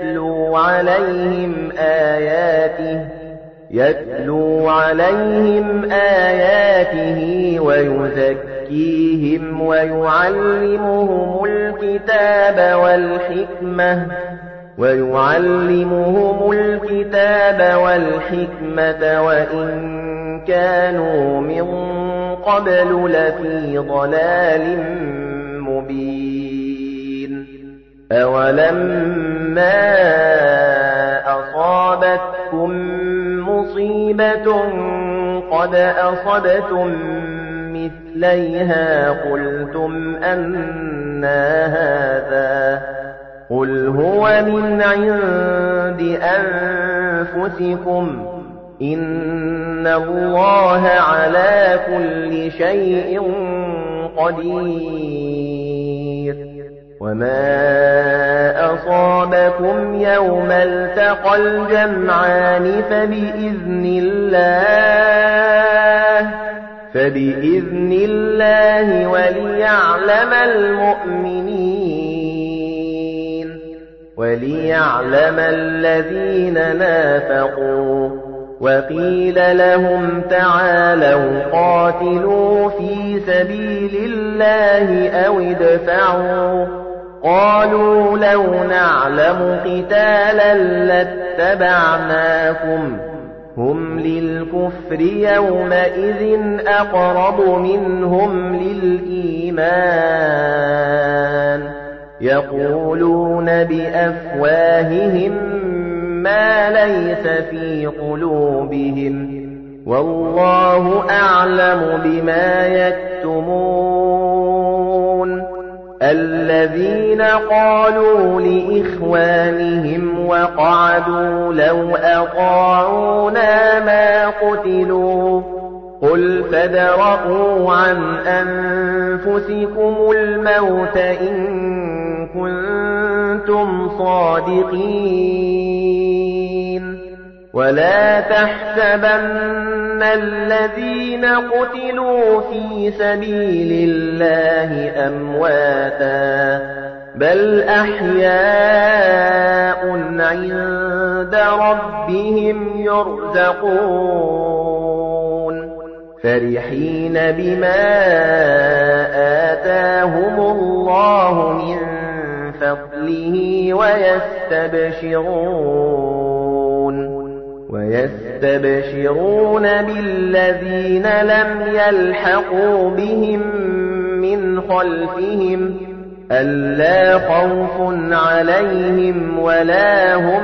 يَتْلُو عَلَيْهِمْ آيَاتِهِ وَيُزَكِّيهِمْ وَيُعَلِّمُهُمُ الْكِتَابَ وَالْحِكْمَةَ وَإِن كَانُوا مِن قَبْلُ لَفِي ضَلَالٍ مُّبِينٍ أَوَلَمَّا أَصَابَتْكُم مُّصِيبَةٌ قَدْ أَصَبْتُم مِّثْلَيْهَا قُلْتُمْ أَنَّىٰ هَٰذَا قُلْ هُوَ مِنْ عِندِ أَنفُسِكُمْ إِنَّ اللَّهَ عَلَىٰ كُلِّ شَيْءٍ قَدِيرٌ وَمَا أَصَابَكُمْ يَوْمَ الْتَقَى الْجَمْعَانِ فَبِإِذْنِ اللَّهِ وَلِيَعْلَمَ الَّذِينَ نَافَقُوا وَقِيلَ لَهُمْ تَعَالَوْا قَاتِلُوا فِي سَبِيلِ اللَّهِ أَوِ ادْفَعُوا قَالُوا لَوْ نَعْلَمُ قِتَالًا لَّاتَّبَعْنَاكُمْ هُمْ لِلْكُفْرِ يَوْمَئِذٍ أَقْرَبُ مِنْهُمْ لِلْإِيمَانِ يَقُولُونَ بِأَفْوَاهِهِم مَّا لَيْسَ فِي قُلُوبِهِمْ وَاللَّهُ أَعْلَمُ بِمَا يَكْتُمُونَ الَّذِينَ قَالُوا لِإِخْوَانِهِمْ وَقَعَدُوا لَوْ أَطَاعُونَا مَا قُتِلُوا قُلْ فَادْرَءُوا عَنْ أَنفُسِكُمُ الْمَوْتَ إِن كُنتُمْ صَادِقِينَ وَلَا تَحْسَبَنَّ الَّذِينَ قُتِلُوا فِي سَبِيلِ اللَّهِ أَمْوَاتًا بَلْ أَحْيَاءٌ عِندَ رَبِّهِمْ يُرْزَقُونَ فَرِحِينَ بِمَا آتَاهُمُ اللَّهُ مِن فَضْلِهِ وَيَسْتَبْشِرُونَ بِالَّذِينَ لَمْ يَلْحَقُوا بِهِم مِّنْ خَلْفِهِمْ أَلَّا خَوْفٌ عَلَيْهِمْ وَلَا هُمْ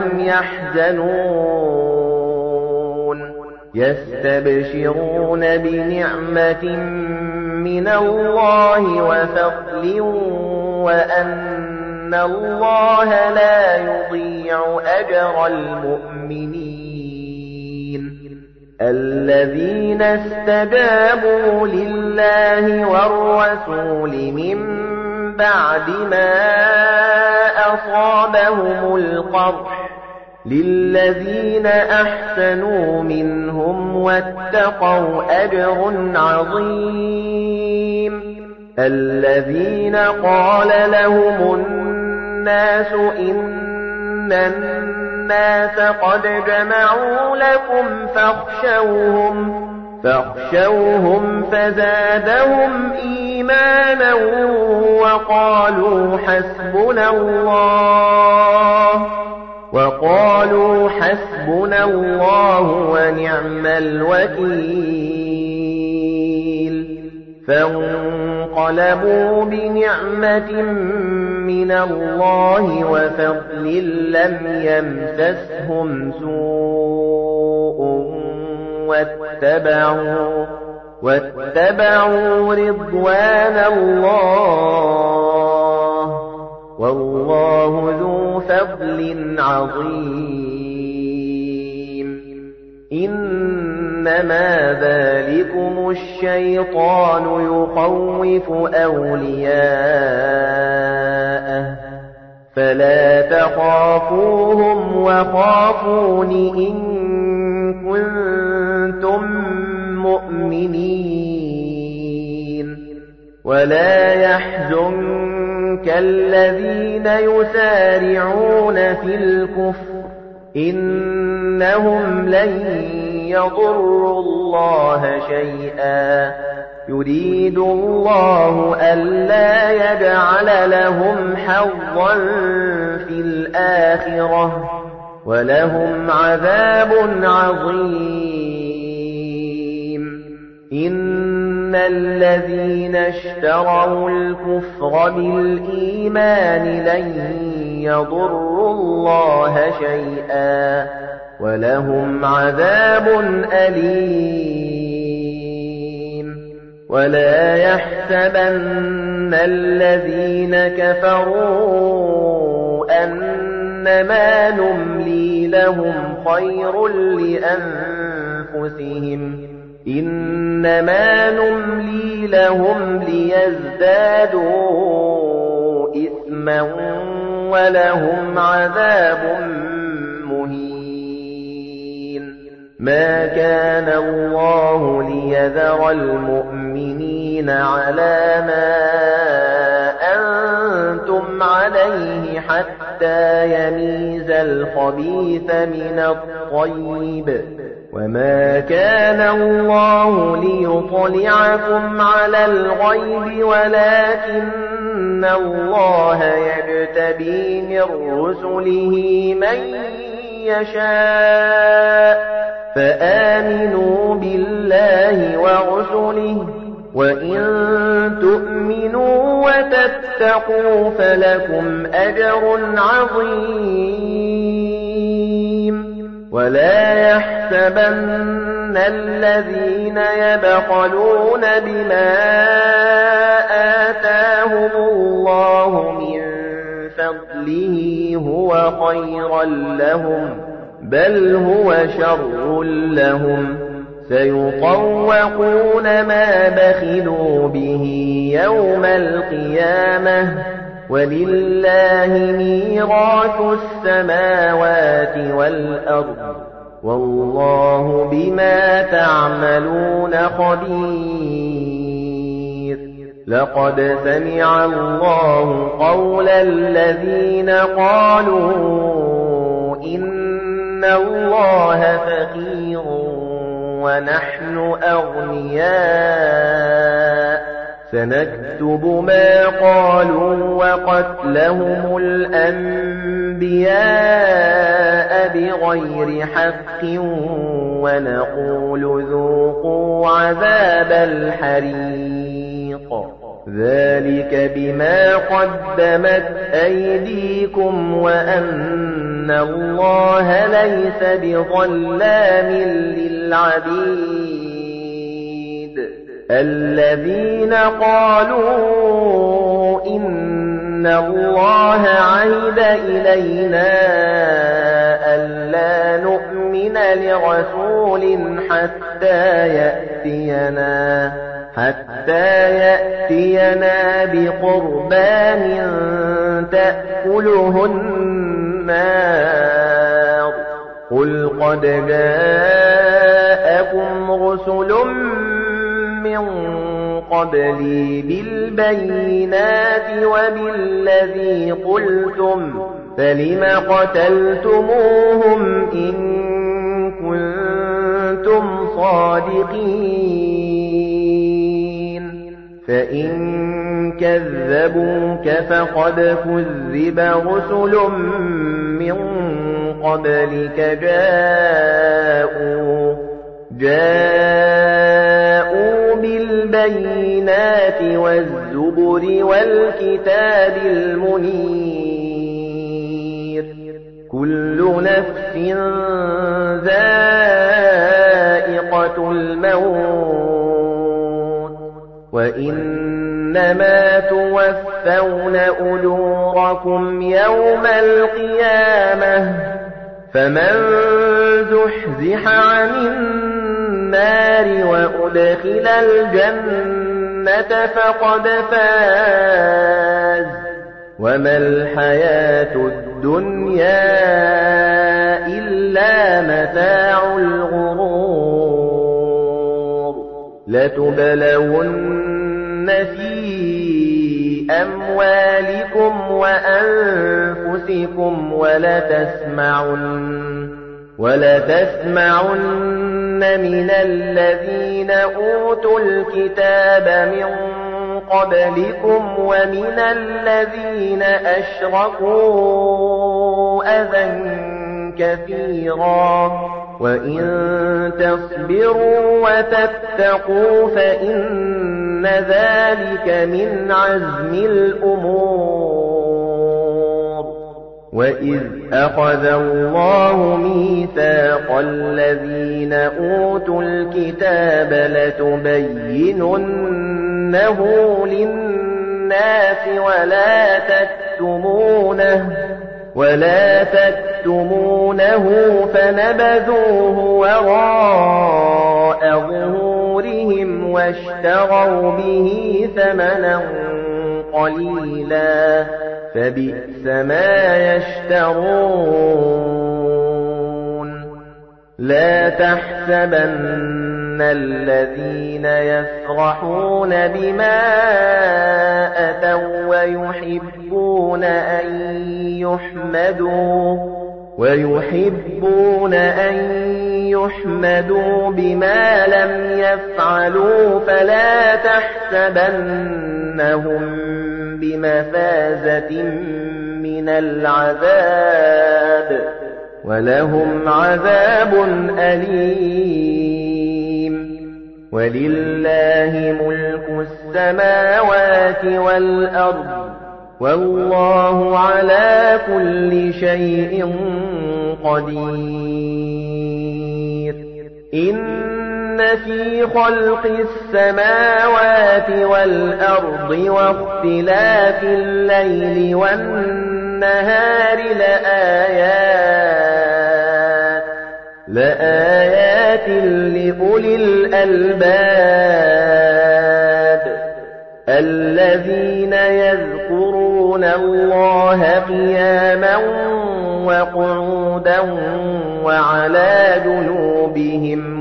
يَحْزَنُونَ يَسْتَبْشِرُونَ بِنِعْمَةٍ مِّنَ اللَّهِ وَفَضْلٍ وَأَنَّ اللَّهَ لَا يُضِيعُ أَجْرَ الْمُؤْمِنِينَ الَّذِينَ اسْتَجَابُوا لِلَّهِ وَالرَّسُولِ مِن بَعْدِ مَا أَصَابَهُمُ الْقَرْحُ لِلَّذِينَ أَحْسَنُوا مِنْهُمْ وَاتَّقَوْا أَجْرٌ عَظِيمٌ الَّذِينَ قَالَ لَهُمُ النَّاسُ إِنَّ النَّاسَ قَدْ جَمَعُوا لَكُمْ فَاخْشَوْهُمْ فَزَادَهُمْ إِيمَانًا وَقَالُوا حَسْبُنَا اللَّهُ وَنِعْمَ الْوَكِيلُ فانقلبوا بنعمة من الله وفضل لم يمسسهم سوء واتبعوا رضوان الله والله ذو فضل عظيم إنما ذلكم الشيطان يخوف أولياءه فلا تخافوهم وخافون إن كنتم مؤمنين ولا يحزنك الذين يسارعون في الكفر إنهم لن يضروا الله شيئا يريد الله ألا يجعل لهم حظا في الآخرة ولهم عذاب عظيم إن الذين اشتروا الكفر بالإيمان لن يضروا الله شيئا ولهم عذاب أليم ولا يحسبن الذين كفروا أنما نملي لهم خير لأنفسهم إنما نملي لهم ليزدادوا إثما ولهم عذاب مهين ما كان الله ليذر المؤمنين على ما أنتم عليه حتى يميز الخبيث من الطيب وما كان الله ليطلعكم على الغيب ولكن الله يجتبي من رسله من يشاء فآمنوا بالله ورسله وإن تؤمنوا وتتقوا فلكم أجر عظيم ولا يحسبن الذين يبخلون بما آتاهم الله من فضله هو خيرا لهم بل هو شر لهم سيطوقون ما بخلوا به يوم القيامة ولله ميراث السماوات والأرض والله بما تعملون خبير لقد سمع الله قول الذين قالوا إن الله فقير ونحن أغنياء سنكتب ما قالوا وقتلهم الأنبياء بغير حق ونقول ذوقوا عذاب الحريق ذلك بما قدمت أيديكم وأن الله ليس بظلام للعبيد الذين قالوا إن الله عهد إلينا ألا نؤمن لرسول حتى يأتينا بقربان تأكله النار قل قد جاءكم رسل من قبلي بالبينات وبالذي قلتم فلم قتلتموهم إن كنتم صادقين فإن كذبوك فقد كذب رسل من قبلك جاءوا بالبينات البينات والزبر والكتاب المنير كل نفس ذائقة الموت وإنما توفون أجوركم يوم القيامة فمن زحزح عن النار وأدخل الجنة فقد فاز وما الحياة الدنيا إلا متاع الغرور لتبلون في أموالكم وأنفسكم ولتسمعن من الذين أوتوا الكتاب من قبلكم ومن الذين أشركوا أذى كثيرا وإن تصبروا وتتقوا فإن ذلك من عزم الأمور وإذ أخذ الله ميثاق الذين أوتوا الكتاب لتبيننه للناس ولا تكتمونه فنبذوه وراء ظهورهم واشتروا به ثمنا قليلا فبئس ما يشترون لا تحسبن الذين يفرحون بما أتوا ويحبون أن يحمدوا بما لم يفعلوا فلا تحسبنهم بمفازة من العذاب ولهم عذاب أليم ولله ملك السماوات والأرض والله على كل شيء قدير إن في خلق السماوات والأرض واختلاف الليل والنهار لآيات لأولي الألباب الذين يذكرون الله قياما وقعودا وعلى جنوبهم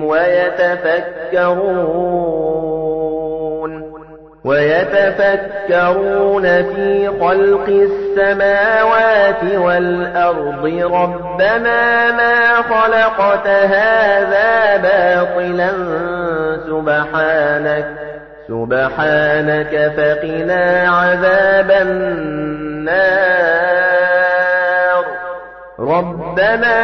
ويتفكرون في خلق السماوات والأرض ربنا ما خلقت هذا باطلا سبحانك فقنا عذاب النار ربنا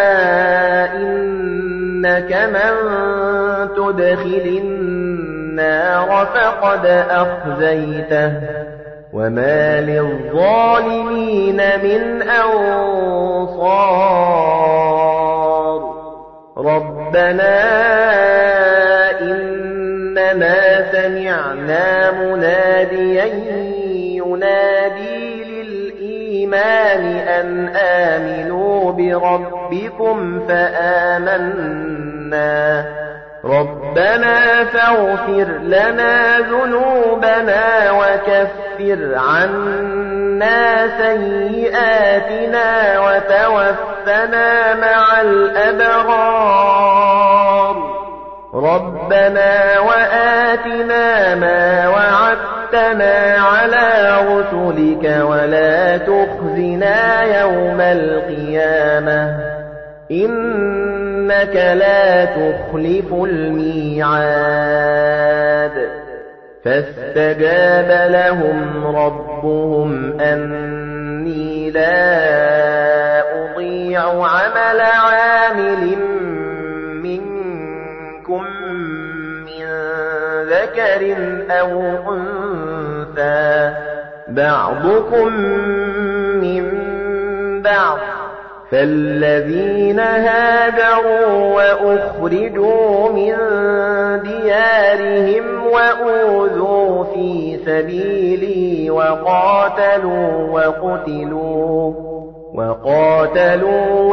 إنك من تدخل النار فقد أخزيته وما للظالمين من أنصار ربنا إننا سمعنا مناديا ينادي للإيمان أن آمنوا بربكم فآمنا ربنا فاغفر لنا ذنوبنا وكفر عنا سيئاتنا وتوفنا مع الأبرار ربنا وآتنا ما وعدتنا على رسلك ولا تخزنا يوم القيامة إنك لا تخلف الميعاد فاستجاب لهم ربهم أني لا أضيع عمل عامل منكم من ذَكَرٍ أَوْ أُنثَىٰ بَعْضُكُم مِّن بَعْضٍ فَالَّذِينَ هَاجَرُوا وَأُخْرِجُوا مِن دِيَارِهِمْ وَأُوذُوا فِي سَبِيلِي وَقَاتَلُوا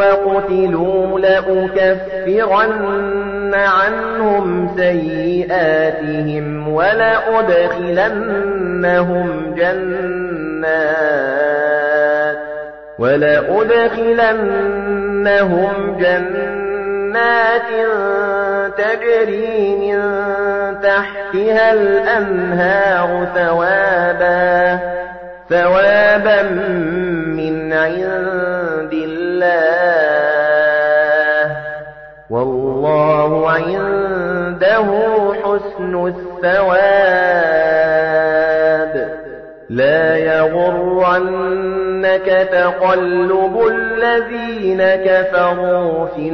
لَأُكَفِّرَنَّ عَنْهُمْ سَيِّئَاتِهِمْ وَلَأُدْخِلَنَّهُمْ جَنَّاتٍ تَجْرِي مِن تَحْتِهَا الْأَنْهَارُ ثَوَابًا مِّنْ عِندِ اللَّهِ وَاللَّهُ عِندَهُ حُسْنُ الثَّوَابِ لَا يَغُرَّنَّكَ تَقَلُّبُ الَّذِينَ كَفَرُوا فِي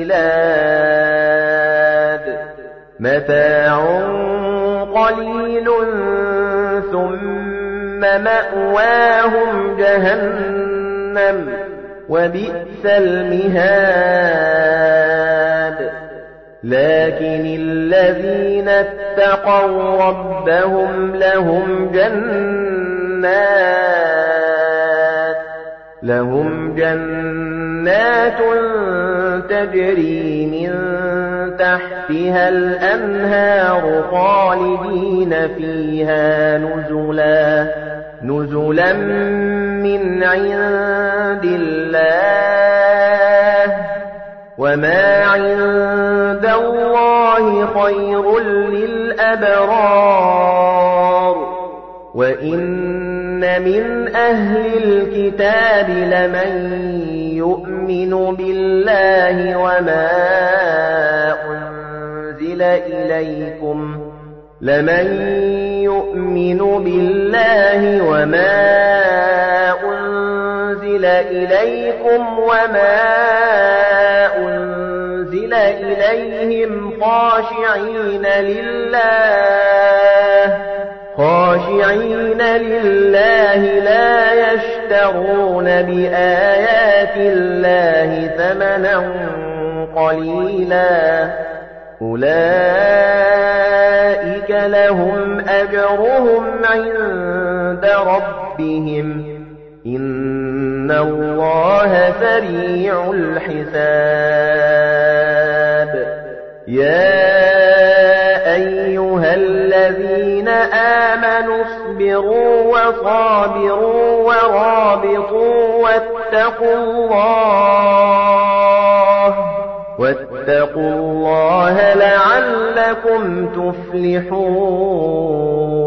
الْبِلَادِ مَتَاعٌ قَلِيلٌ ثُمَّ مَأْوَاهُمْ جَهَنَّمُ وَبِئْسَ الْمِهَادُ لَكِنِ الَّذِينَ اتَّقَوْا رَبَّهُمْ لَهُمْ جَنَّاتٌ تَجْرِي مِن تَحْتِهَا الْأَنْهَارُ خَالِدِينَ فِيهَا نُزُلًا مِّنْ عِندِ اللَّهِ وَمَا عِندَ اللَّهِ خَيْرٌ لِّلْأَبْرَارِ وَإِنَّ مِنْ أَهْلِ الْكِتَابِ لَمَن يُؤْمِنُ بِاللَّهِ وَمَا أُنزِلَ إِلَيْكُمْ وَمَا أُنزِلَ إِلَيْهِمْ خاشعين لله لا يشترون بآيات الله ثمنا قليلا أولئك لهم أجرهم عند ربهم إن الله سريع الحساب يا أيها الذين آمنوا اصبروا وصابروا ورابطوا واتقوا الله لعلكم تفلحون